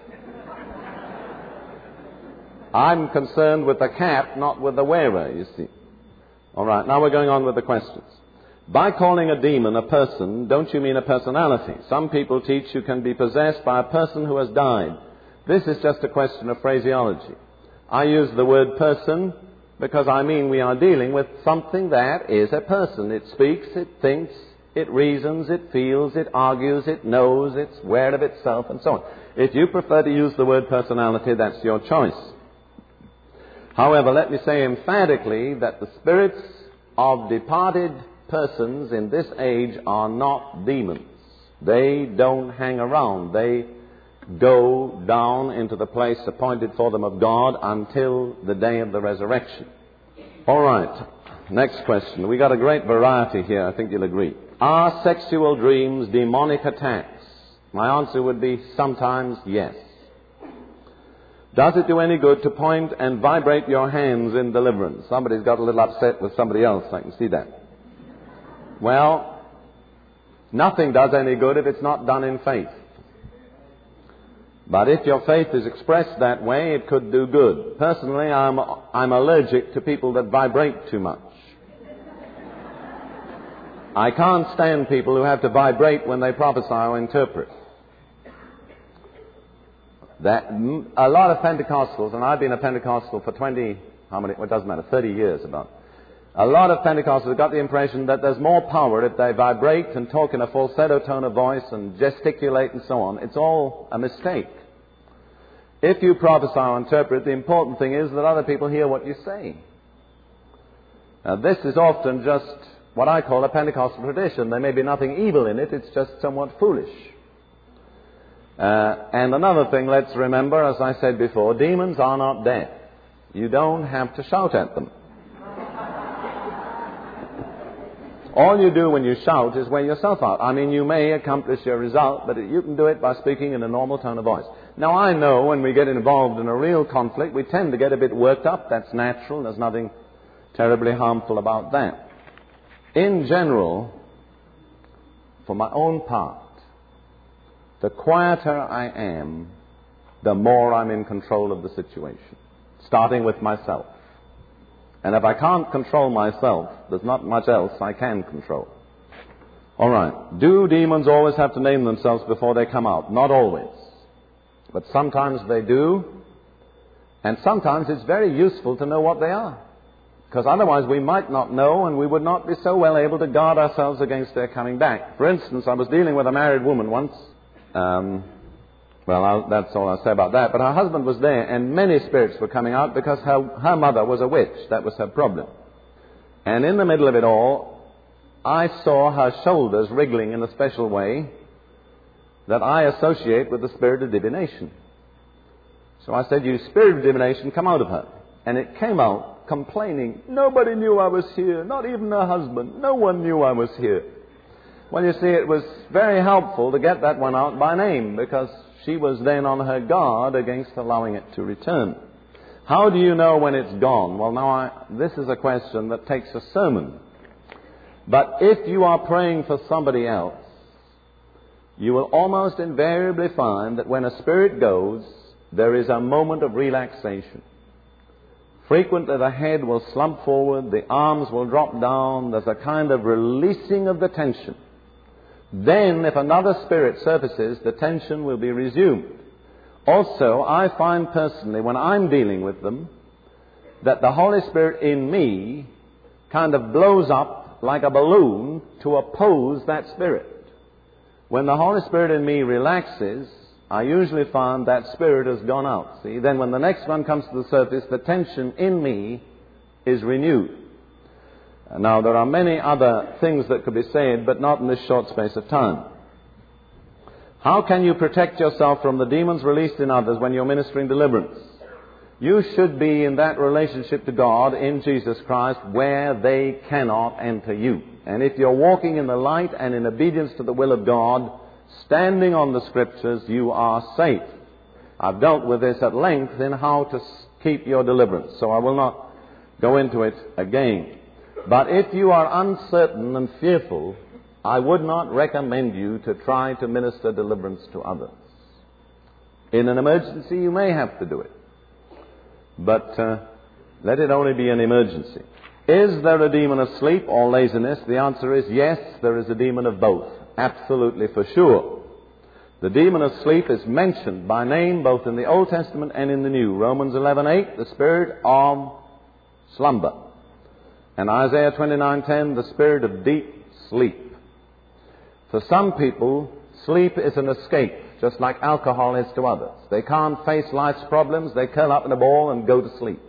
I'm concerned with the cap, not with the wearer, you see. All right, now we're going on with the questions. By calling a demon a person, don't you mean a personality? Some people teach you can be possessed by a person who has died. This is just a question of phraseology. I use the word person because I mean we are dealing with something that is a person. It speaks, it thinks, it reasons, it feels, it argues, it knows, it's aware of itself, and so on. If you prefer to use the word personality, that's your choice. However, let me say emphatically that the spirits of departed persons in this age are not demons. They don't hang around. They go down into the place appointed for them of God until the day of the resurrection. All right, next question. We got a great variety here, I think you'll agree. Are sexual dreams demonic attacks? My answer would be sometimes yes. Does it do any good to point and vibrate your hands in deliverance? Somebody's got a little upset with somebody else, I can see that. Well, nothing does any good if it's not done in faith. But if your faith is expressed that way, it could do good. Personally, I'm allergic to people that vibrate too much. I can't stand people who have to vibrate when they prophesy or interpret. That a lot of Pentecostals, and I've been a Pentecostal for 30 years about. A lot of Pentecostals have got the impression that there's more power if they vibrate and talk in a falsetto tone of voice and gesticulate and so on. It's all a mistake. If you prophesy or interpret, the important thing is that other people hear what you say. Now, this is often just what I call a Pentecostal tradition. There may be nothing evil in it, it's just somewhat foolish. And another thing, let's remember, as I said before, demons are not deaf. You don't have to shout at them. All you do when you shout is wear yourself out. I mean, you may accomplish your result, but you can do it by speaking in a normal tone of voice. Now, I know when we get involved in a real conflict, we tend to get a bit worked up. That's natural. There's nothing terribly harmful about that. In general, for my own part, the quieter I am, the more I'm in control of the situation, starting with myself. And if I can't control myself, there's not much else I can control. All right. Do demons always have to name themselves before they come out? Not always. But sometimes they do. And sometimes it's very useful to know what they are. Because otherwise we might not know and we would not be so well able to guard ourselves against their coming back. For instance, I was dealing with a married woman once. That's all I'll say about that. But her husband was there, and many spirits were coming out because her mother was a witch. That was her problem. And in the middle of it all, I saw her shoulders wriggling in a special way that I associate with the spirit of divination. So I said, "You spirit of divination, come out of her." And it came out complaining, "Nobody knew I was here, not even her husband. No one knew I was here." Well, you see, it was very helpful to get that one out by name because she was then on her guard against allowing it to return. How do you know when it's gone? Well, now, this is a question that takes a sermon. But if you are praying for somebody else you will almost invariably find that when a spirit goes, there is a moment of relaxation. Frequently the head will slump forward, the arms will drop down, there's a kind of releasing of the tension. Then, if another spirit surfaces, the tension will be resumed. Also, I find personally, when I'm dealing with them, that the Holy Spirit in me kind of blows up like a balloon to oppose that spirit. When the Holy Spirit in me relaxes, I usually find that spirit has gone out. See, then when the next one comes to the surface, the tension in me is renewed. Now, there are many other things that could be said, but not in this short space of time. How can you protect yourself from the demons released in others when you're ministering deliverance? You should be in that relationship to God in Jesus Christ where they cannot enter you. And if you're walking in the light and in obedience to the will of God, standing on the Scriptures, you are safe. I've dealt with this at length in how to keep your deliverance, so I will not go into it again. But if you are uncertain and fearful, I would not recommend you to try to minister deliverance to others. In an emergency, you may have to do it. But let it only be an emergency. Is there a demon of sleep or laziness? The answer is yes, there is a demon of both. Absolutely for sure. The demon of sleep is mentioned by name both in the Old Testament and in the New. Romans 11:8, the spirit of slumber. And Isaiah 29:10, the spirit of deep sleep. For some people, sleep is an escape, just like alcohol is to others. They can't face life's problems, they curl up in a ball and go to sleep.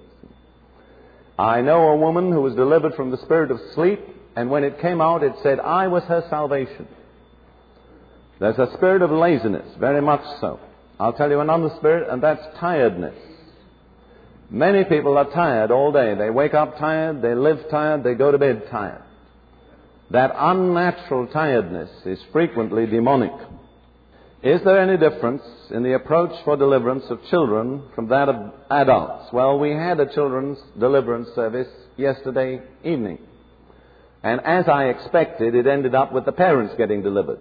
I know a woman who was delivered from the spirit of sleep, and when it came out, it said, I was her salvation. There's a spirit of laziness, very much so. I'll tell you another spirit, and that's tiredness. Many people are tired all day. They wake up tired, they live tired, they go to bed tired. That unnatural tiredness is frequently demonic. Is there any difference in the approach for deliverance of children from that of adults? Well, we had a children's deliverance service yesterday evening. And as I expected, it ended up with the parents getting delivered.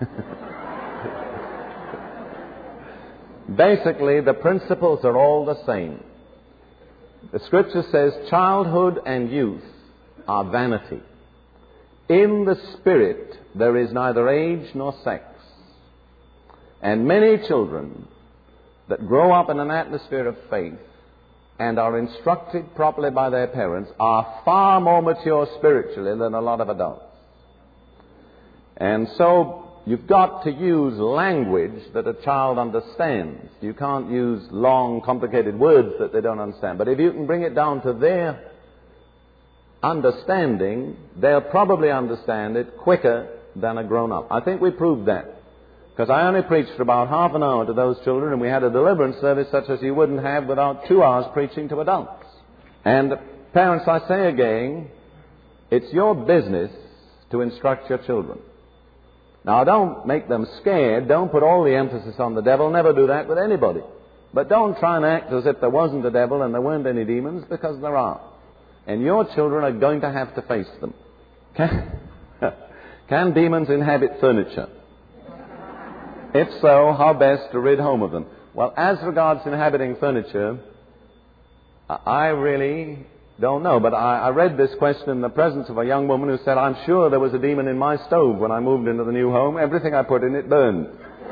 Basically, the principles are all the same. The Scripture says childhood and youth are vanity. In the Spirit, there is neither age nor sex. And many children that grow up in an atmosphere of faith and are instructed properly by their parents are far more mature spiritually than a lot of adults. And so you've got to use language that a child understands. You can't use long, complicated words that they don't understand. But if you can bring it down to their understanding, they'll probably understand it quicker than a grown-up. I think we proved that. Because I only preached for about half an hour to those children, and we had a deliverance service such as you wouldn't have without 2 hours preaching to adults. And parents, I say again, it's your business to instruct your children. Now, don't make them scared. Don't put all the emphasis on the devil. Never do that with anybody. But don't try and act as if there wasn't a devil and there weren't any demons, because there are. And your children are going to have to face them. Can demons inhabit furniture? If so, how best to rid home of them? Well, as regards inhabiting furniture, I really don't know. But I read this question in the presence of a young woman who said, I'm sure there was a demon in my stove when I moved into the new home. Everything I put in it burned.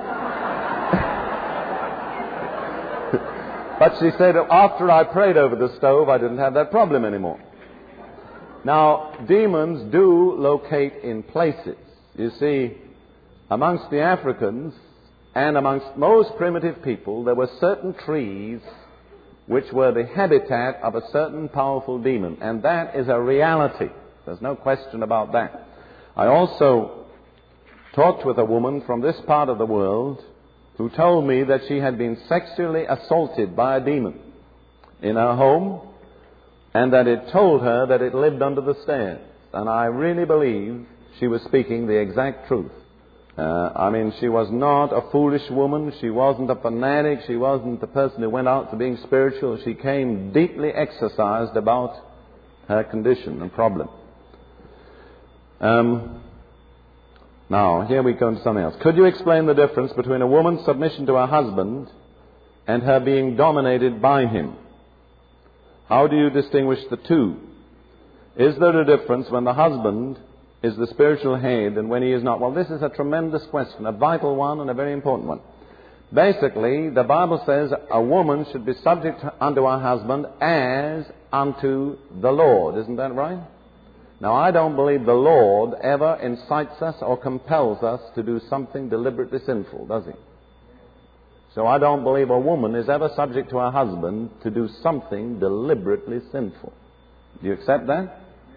But she said, after I prayed over the stove, I didn't have that problem anymore. Now, demons do locate in places. You see, amongst the Africans and amongst most primitive people, there were certain trees which were the habitat of a certain powerful demon. And that is a reality. There's no question about that. I also talked with a woman from this part of the world who told me that she had been sexually assaulted by a demon in her home, and that it told her that it lived under the stairs. And I really believe she was speaking the exact truth. She was not a foolish woman. She wasn't a fanatic. She wasn't a person who went out for being spiritual. She came deeply exercised about her condition and problem. Now, here we go into something else. Could you explain the difference between a woman's submission to her husband and her being dominated by him? How do you distinguish the two? Is there a difference when the husband is the spiritual head and when he is not? Well, this is a tremendous question, a vital one and a very important one. Basically, the Bible says a woman should be subject unto her husband as unto the Lord. Isn't that right? Now, I don't believe the Lord ever incites us or compels us to do something deliberately sinful, does he? So I don't believe a woman is ever subject to her husband to do something deliberately sinful. Do you accept that?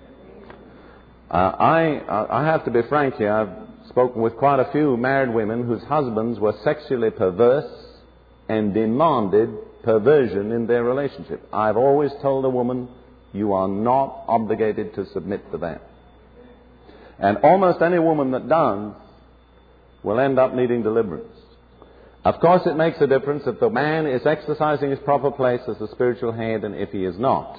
I have to be frank here. I've spoken with quite a few married women whose husbands were sexually perverse and demanded perversion in their relationship. I've always told a woman, you are not obligated to submit to that. And almost any woman that does will end up needing deliverance. Of course, it makes a difference if the man is exercising his proper place as the spiritual head and if he is not.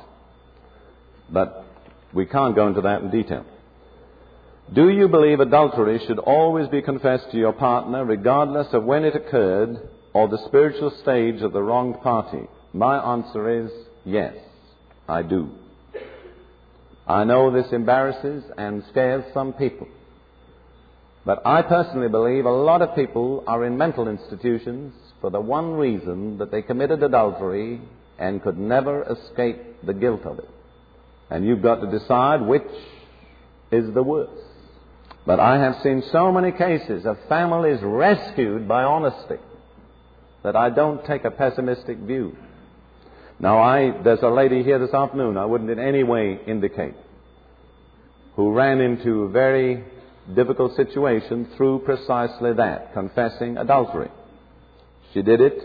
But we can't go into that in detail. Do you believe adultery should always be confessed to your partner regardless of when it occurred or the spiritual stage of the wronged party? My answer is yes, I do. I know this embarrasses and scares some people. But I personally believe a lot of people are in mental institutions for the one reason that they committed adultery and could never escape the guilt of it. And you've got to decide which is the worst. But I have seen so many cases of families rescued by honesty that I don't take a pessimistic view. Now, there's a lady here this afternoon I wouldn't in any way indicate who ran into a very difficult situation through precisely that, confessing adultery. She did it,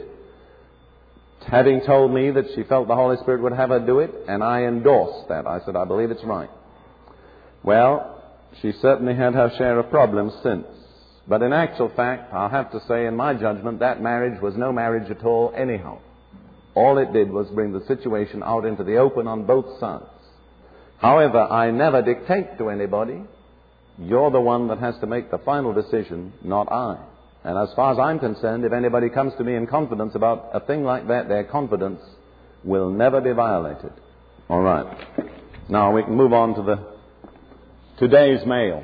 having told me that she felt the Holy Spirit would have her do it, and I endorsed that. I said, I believe it's right. Well, she certainly had her share of problems since. But in actual fact, I'll have to say, in my judgment, that marriage was no marriage at all anyhow. All it did was bring the situation out into the open on both sides. However, I never dictate to anybody. You're the one that has to make the final decision, not I. And as far as I'm concerned, if anybody comes to me in confidence about a thing like that, their confidence will never be violated. All right. Now we can move on to today's mail.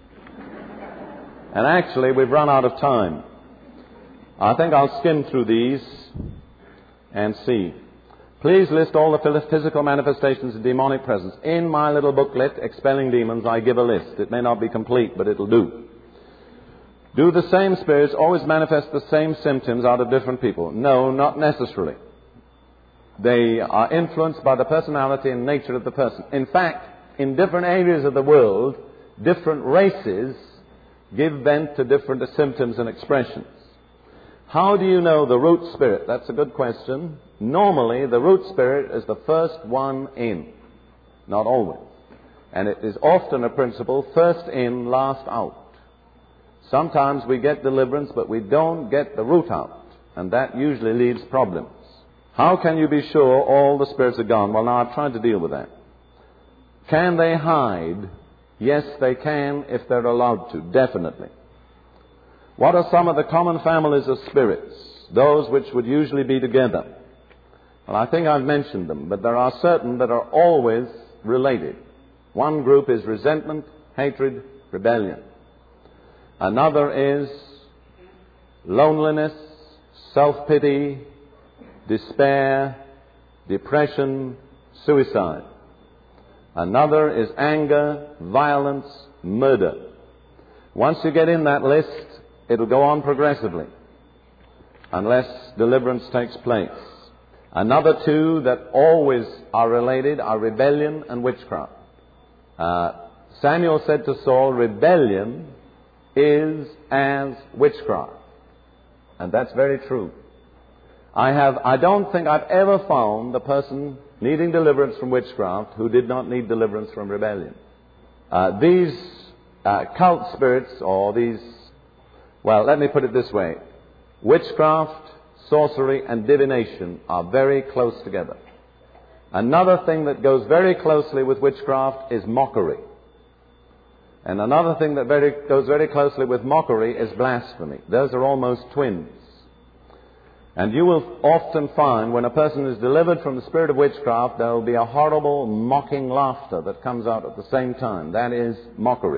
And actually, we've run out of time. I think I'll skim through these and see. Please list all the physical manifestations of demonic presence. In my little booklet, Expelling Demons, I give a list. It may not be complete, but it'll do. Do the same spirits always manifest the same symptoms out of different people? No, not necessarily. They are influenced by the personality and nature of the person. In fact, in different areas of the world, different races give vent to different symptoms and expressions. How do you know the root spirit? That's a good question. Normally, the root spirit is the first one in. Not always. And it is often a principle, first in, last out. Sometimes we get deliverance, but we don't get the root out. And that usually leaves problems. How can you be sure all the spirits are gone? Well, now I've tried to deal with that. Can they hide? Yes, they can if they're allowed to, definitely. What are some of the common families of spirits? Those which would usually be together. Well, I think I've mentioned them, but there are certain that are always related. One group is resentment, hatred, rebellion. Another is loneliness, self-pity, despair, depression, suicide. Another is anger, violence, murder. Once you get in that list, it'll go on progressively unless deliverance takes place. Another two that always are related are rebellion and witchcraft. Samuel said to Saul, rebellion is as witchcraft. And that's very true. I don't think I've ever found a person needing deliverance from witchcraft who did not need deliverance from rebellion. These cult spirits or these, well, let me put it this way. Witchcraft, sorcery, and divination are very close together. Another thing that goes very closely with witchcraft is mockery. And another thing that goes very closely with mockery is blasphemy. Those are almost twins. And you will often find when a person is delivered from the spirit of witchcraft, there will be a horrible mocking laughter that comes out at the same time. That is mockery.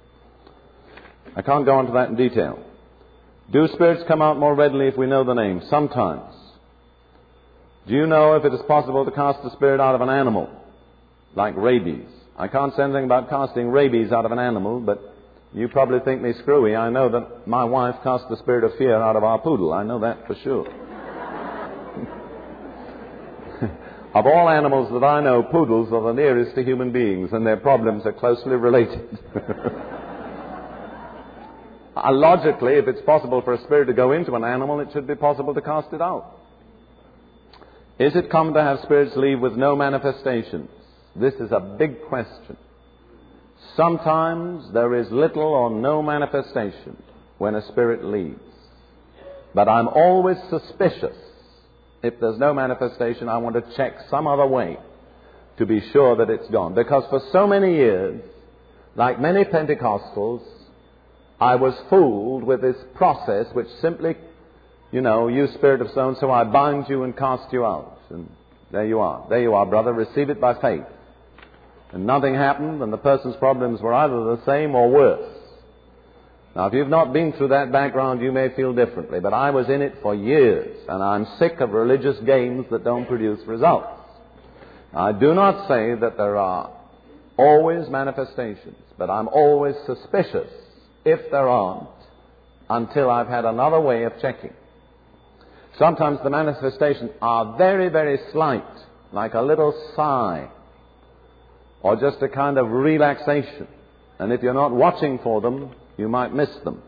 I can't go into that in detail. Do spirits come out more readily if we know the name? Sometimes. Do you know if it is possible to cast the spirit out of an animal, like rabies? I can't say anything about casting rabies out of an animal, but you probably think me screwy. I know that my wife cast the spirit of fear out of our poodle. I know that for sure. Of all animals that I know, poodles are the nearest to human beings, and their problems are closely related. Logically, if it's possible for a spirit to go into an animal, it should be possible to cast it out. Is it common to have spirits leave with no manifestations? This is a big question. Sometimes there is little or no manifestation when a spirit leaves. But I'm always suspicious. If there's no manifestation, I want to check some other way to be sure that it's gone. Because for so many years, like many Pentecostals, I was fooled with this process which simply, you spirit of so-and-so, I bind you and cast you out. And there you are. There you are, brother. Receive it by faith. And nothing happened, and the person's problems were either the same or worse. Now, if you've not been through that background, you may feel differently. But I was in it for years, and I'm sick of religious games that don't produce results. I do not say that there are always manifestations, but I'm always suspicious if there aren't until I've had another way of checking. Sometimes the manifestations are very, very slight, like a little sigh, or just a kind of relaxation. And if you're not watching for them, you might miss them.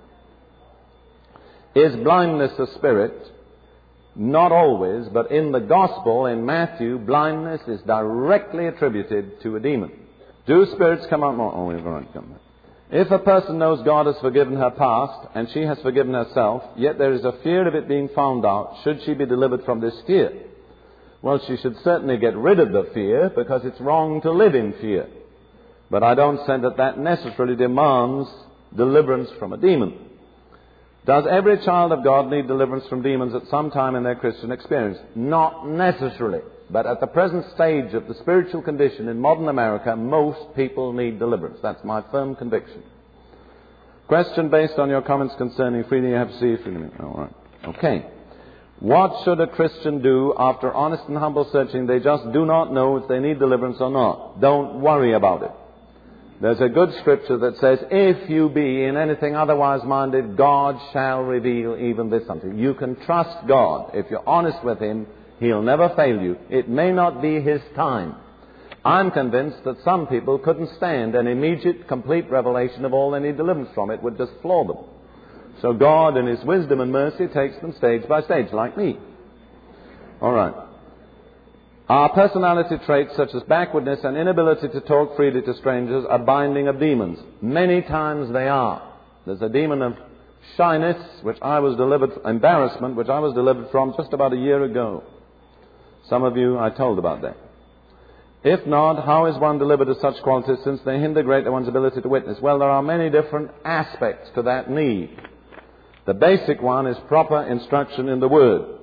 Is blindness a spirit? Not always, but in the Gospel, in Matthew, blindness is directly attributed to a demon. Do spirits come out more? Oh, we're going to come back. If a person knows God has forgiven her past, and she has forgiven herself, yet there is a fear of it being found out, should she be delivered from this fear? Well, she should certainly get rid of the fear, because it's wrong to live in fear. But I don't say that that necessarily demands deliverance from a demon. Does every child of God need deliverance from demons at some time in their Christian experience? Not necessarily. But at the present stage of the spiritual condition in modern America, most people need deliverance. That's my firm conviction. Question based on your comments concerning freedom you have received. All right. Okay. What should a Christian do after honest and humble searching? They just do not know if they need deliverance or not. Don't worry about it. There's a good scripture that says, if you be in anything otherwise minded, God shall reveal even this unto you. You can trust God. If you're honest with Him, He'll never fail you. It may not be His time. I'm convinced that some people couldn't stand an immediate, complete revelation of all they need deliverance from. It would just floor them. So God, in His wisdom and mercy, takes them stage by stage, like me. All right. Our personality traits such as backwardness and inability to talk freely to strangers are binding of demons. Many times they are. There's a demon of shyness, embarrassment, which I was delivered from just about a year ago. Some of you I told about that. If not, how is one delivered of such qualities since they hinder greatly one's ability to witness? Well, there are many different aspects to that need. The basic one is proper instruction in the Word.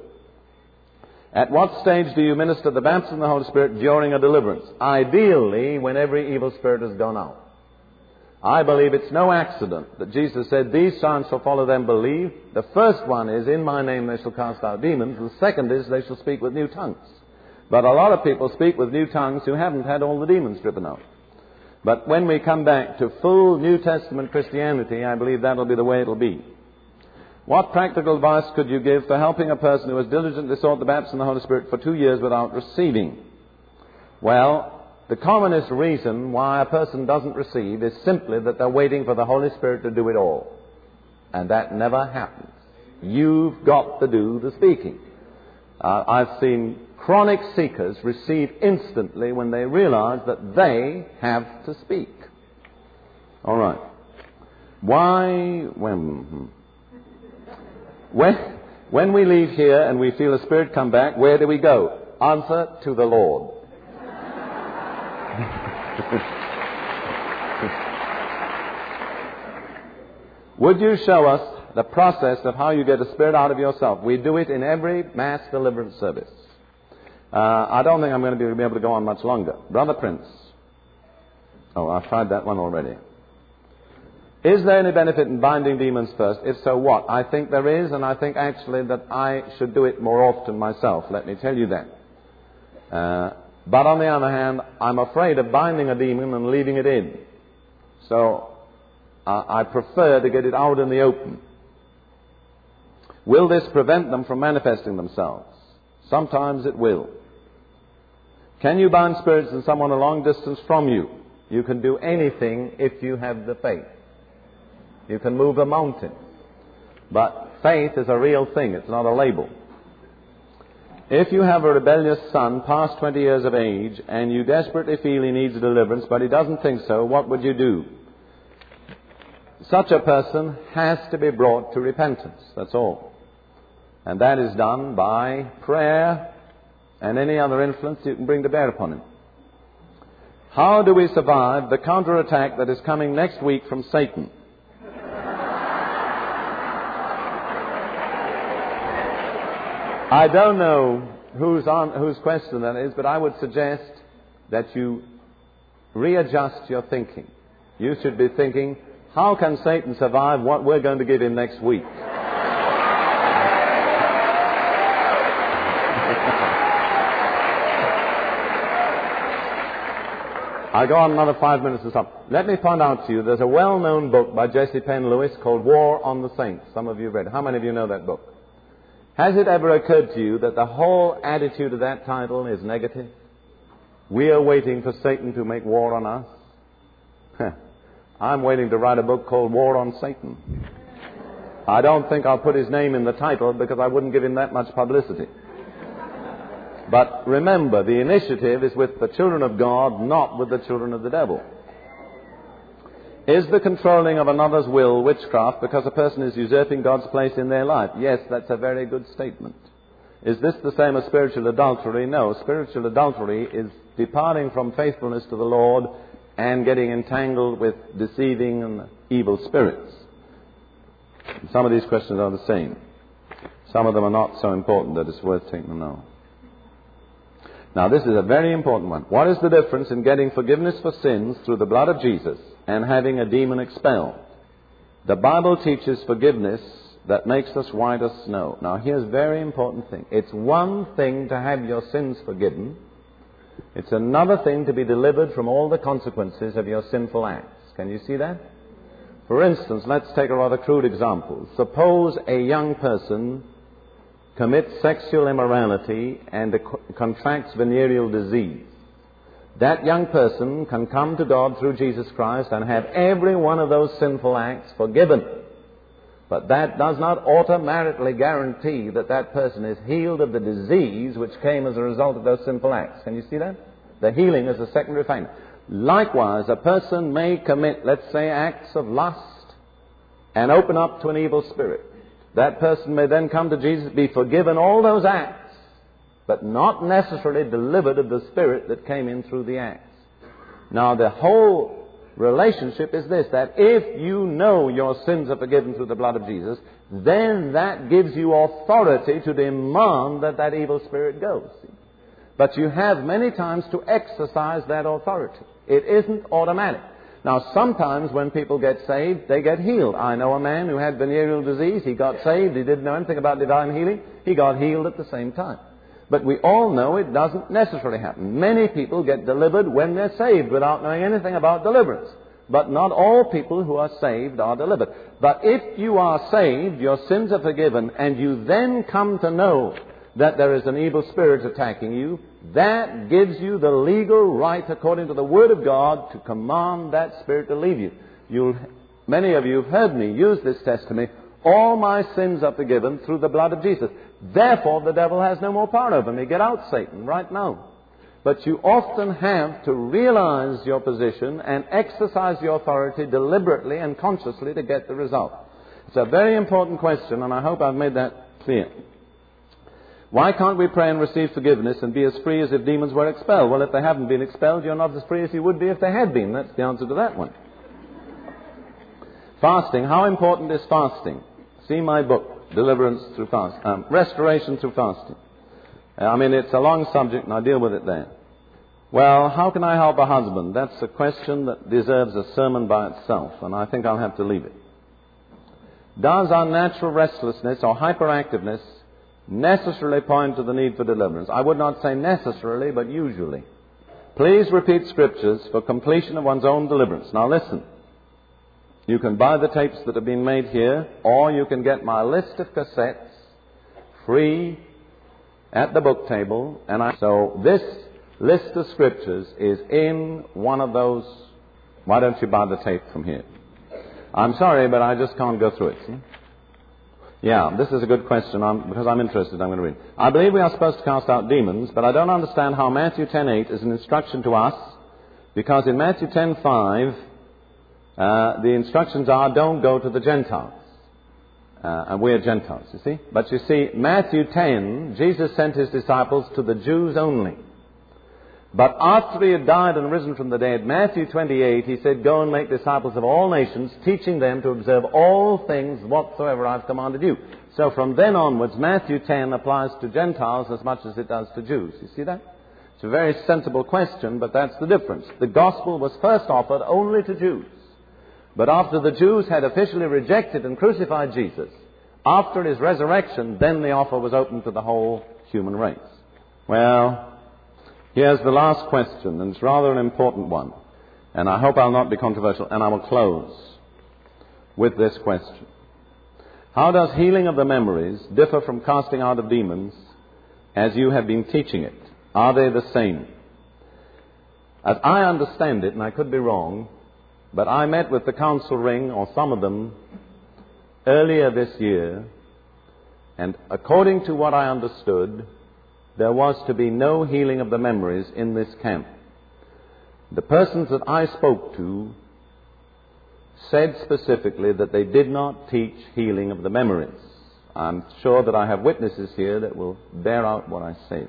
At what stage do you minister the baptism of the Holy Spirit during a deliverance? Ideally, when every evil spirit has gone out. I believe it's no accident that Jesus said, these signs shall follow them believe. The first one is, in my name they shall cast out demons. The second is, they shall speak with new tongues. But a lot of people speak with new tongues who haven't had all the demons driven out. But when we come back to full New Testament Christianity, I believe that'll be the way it'll be. What practical advice could you give for helping a person who has diligently sought the baptism of the Holy Spirit for 2 years without receiving? Well, the commonest reason why a person doesn't receive is simply that they're waiting for the Holy Spirit to do it all. And that never happens. You've got to do the speaking. I've seen chronic seekers receive instantly when they realize that they have to speak. All right. When we leave here and we feel the Spirit come back, where do we go? Answer, to the Lord. Would you show us the process of how you get a spirit out of yourself? We do it in every mass deliverance service. I don't think I'm going to be able to go on much longer. Brother Prince. Oh, I've tried that one already. Is there any benefit in binding demons first? If so, what? I think there is, and I think actually that I should do it more often myself. Let me tell you that. But on the other hand, I'm afraid of binding a demon and leaving it in. So I prefer to get it out in the open. Will this prevent them from manifesting themselves? Sometimes it will. Can you bind spirits in someone a long distance from you? You can do anything if you have the faith. You can move a mountain. But faith is a real thing. It's not a label. If you have a rebellious son past 20 years of age and you desperately feel he needs deliverance but he doesn't think so, what would you do? Such a person has to be brought to repentance. That's all. And that is done by prayer and any other influence you can bring to bear upon him. How do we survive the counterattack that is coming next week from Satan? I don't know whose question that is, but I would suggest that you readjust your thinking. You should be thinking, how can Satan survive what we're going to give him next week? I'll go on another 5 minutes or something. Let me point out to you, there's a well-known book by Jesse Penn Lewis called War on the Saints. Some of you have read it. How many of you know that book? Has it ever occurred to you that the whole attitude of that title is negative? We are waiting for Satan to make war on us. I'm waiting to write a book called War on Satan. I don't think I'll put his name in the title because I wouldn't give him that much publicity. But remember, the initiative is with the children of God, not with the children of the devil. Is the controlling of another's will witchcraft because a person is usurping God's place in their life? Yes, that's a very good statement. Is this the same as spiritual adultery? No. Spiritual adultery is departing from faithfulness to the Lord and getting entangled with deceiving and evil spirits. Some of these questions are the same. Some of them are not so important that it's worth taking them now. Now, this is a very important one. What is the difference in getting forgiveness for sins through the blood of Jesus and having a demon expelled? The Bible teaches forgiveness that makes us white as snow. Now, here's a very important thing. It's one thing to have your sins forgiven. It's another thing to be delivered from all the consequences of your sinful acts. Can you see that? For instance, let's take a rather crude example. Suppose a young person commits sexual immorality and contracts venereal disease. That young person can come to God through Jesus Christ and have every one of those sinful acts forgiven. But that does not automatically guarantee that that person is healed of the disease which came as a result of those sinful acts. Can you see that? The healing is a secondary factor. Likewise, a person may commit, let's say, acts of lust and open up to an evil spirit. That person may then come to Jesus, be forgiven all those acts, but not necessarily delivered of the spirit that came in through the acts. Now, the whole relationship is this, that if you know your sins are forgiven through the blood of Jesus, then that gives you authority to demand that that evil spirit goes. But you have many times to exercise that authority. It isn't automatic. Now, sometimes when people get saved, they get healed. I know a man who had venereal disease. He got saved. He didn't know anything about divine healing. He got healed at the same time. But we all know it doesn't necessarily happen. Many people get delivered when they're saved without knowing anything about deliverance. But not all people who are saved are delivered. But if you are saved, your sins are forgiven, and you then come to know that there is an evil spirit attacking you, that gives you the legal right, according to the Word of God, to command that spirit to leave you. Many of you have heard me use this testimony. All my sins are forgiven through the blood of Jesus. Therefore, the devil has no more power over me. Get out, Satan, right now. But you often have to realize your position and exercise your authority deliberately and consciously to get the result. It's a very important question, and I hope I've made that clear. Why can't we pray and receive forgiveness and be as free as if demons were expelled? Well, if they haven't been expelled, you're not as free as you would be if they had been. That's the answer to that one. Fasting. How important is fasting? See my book, Deliverance Through Fasting, Restoration Through Fasting. It's a long subject and I deal with it there. Well, how can I help a husband? That's a question that deserves a sermon by itself, and I think I'll have to leave it. Does our natural restlessness or hyperactiveness necessarily point to the need for deliverance? I would not say necessarily, but usually. Please repeat scriptures for completion of one's own deliverance. Now listen. You can buy the tapes that have been made here, or you can get my list of cassettes free at the book table. So this list of scriptures is in one of those. Why don't you buy the tape from here? I'm sorry, but I just can't go through it. See? Yeah, this is a good question. Because I'm interested, I'm going to read. I believe we are supposed to cast out demons, but I don't understand how Matthew 10:8 is an instruction to us, because in Matthew 10:5, the instructions are, don't go to the Gentiles. And we are Gentiles, you see. But you see, Matthew 10, Jesus sent his disciples to the Jews only. But after he had died and risen from the dead, Matthew 28, he said, go and make disciples of all nations, teaching them to observe all things whatsoever I've commanded you. So from then onwards, Matthew 10 applies to Gentiles as much as it does to Jews. You see that? It's a very sensible question, but that's the difference. The gospel was first offered only to Jews. But after the Jews had officially rejected and crucified Jesus, after his resurrection, then the offer was open to the whole human race. Well, here's the last question, and it's rather an important one. And I hope I'll not be controversial, and I will close with this question. How does healing of the memories differ from casting out of demons as you have been teaching it? Are they the same? As I understand it, and I could be wrong, but I met with the council ring, or some of them, earlier this year, and according to what I understood, there was to be no healing of the memories in this camp. The persons that I spoke to said specifically that they did not teach healing of the memories. I'm sure that I have witnesses here that will bear out what I say.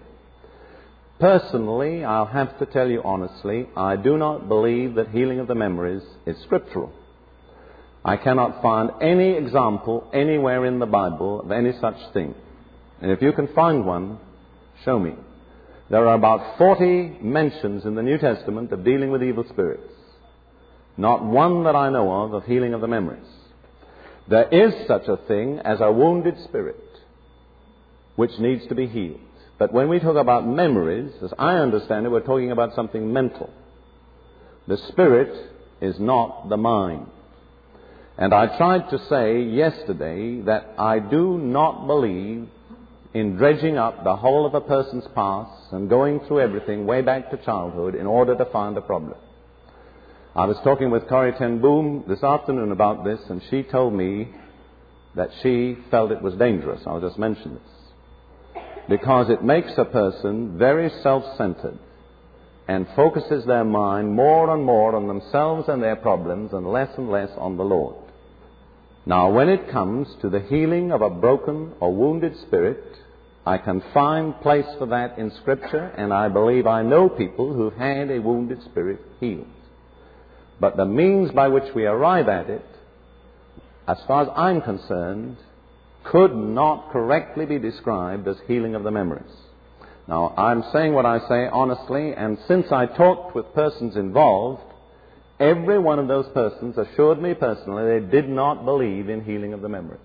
Personally, I'll have to tell you honestly, I do not believe that healing of the memories is scriptural. I cannot find any example anywhere in the Bible of any such thing. And if you can find one, show me. There are about 40 mentions in the New Testament of dealing with evil spirits. Not one that I know of healing of the memories. There is such a thing as a wounded spirit, which needs to be healed. But when we talk about memories, as I understand it, we're talking about something mental. The spirit is not the mind. And I tried to say yesterday that I do not believe in dredging up the whole of a person's past and going through everything way back to childhood in order to find a problem. I was talking with Corrie ten Boom this afternoon about this, and she told me that she felt it was dangerous. I'll just mention this. Because it makes a person very self-centered and focuses their mind more and more on themselves and their problems and less on the Lord. Now, when it comes to the healing of a broken or wounded spirit, I can find place for that in Scripture, and I believe I know people who've had a wounded spirit healed. But the means by which we arrive at it, as far as I'm concerned, could not correctly be described as healing of the memories. Now, I'm saying what I say honestly, and since I talked with persons involved, every one of those persons assured me personally they did not believe in healing of the memories.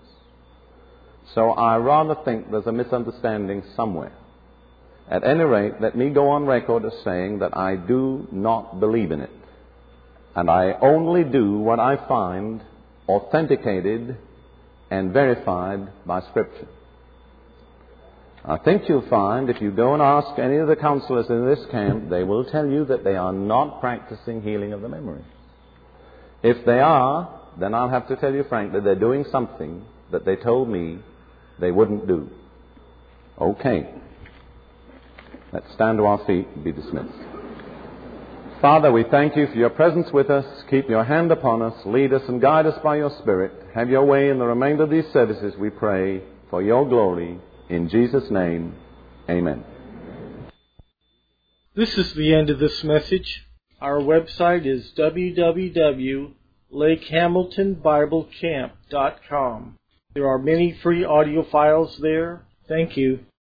So I rather think there's a misunderstanding somewhere. At any rate, let me go on record as saying that I do not believe in it. And I only do what I find authenticated and verified by Scripture. I think you'll find, if you go and ask any of the counselors in this camp, they will tell you that they are not practicing healing of the memory. If they are, then I'll have to tell you frankly, they're doing something that they told me they wouldn't do. Okay. Let's stand to our feet and be dismissed. Father, we thank you for your presence with us. Keep your hand upon us. Lead us and guide us by your Spirit. Have your way in the remainder of these services, we pray, for your glory. In Jesus' name, amen. This is the end of this message. Our website is www.lifepetaluma.com. LakeHamiltonBibleCamp.com. There are many free audio files there. Thank you.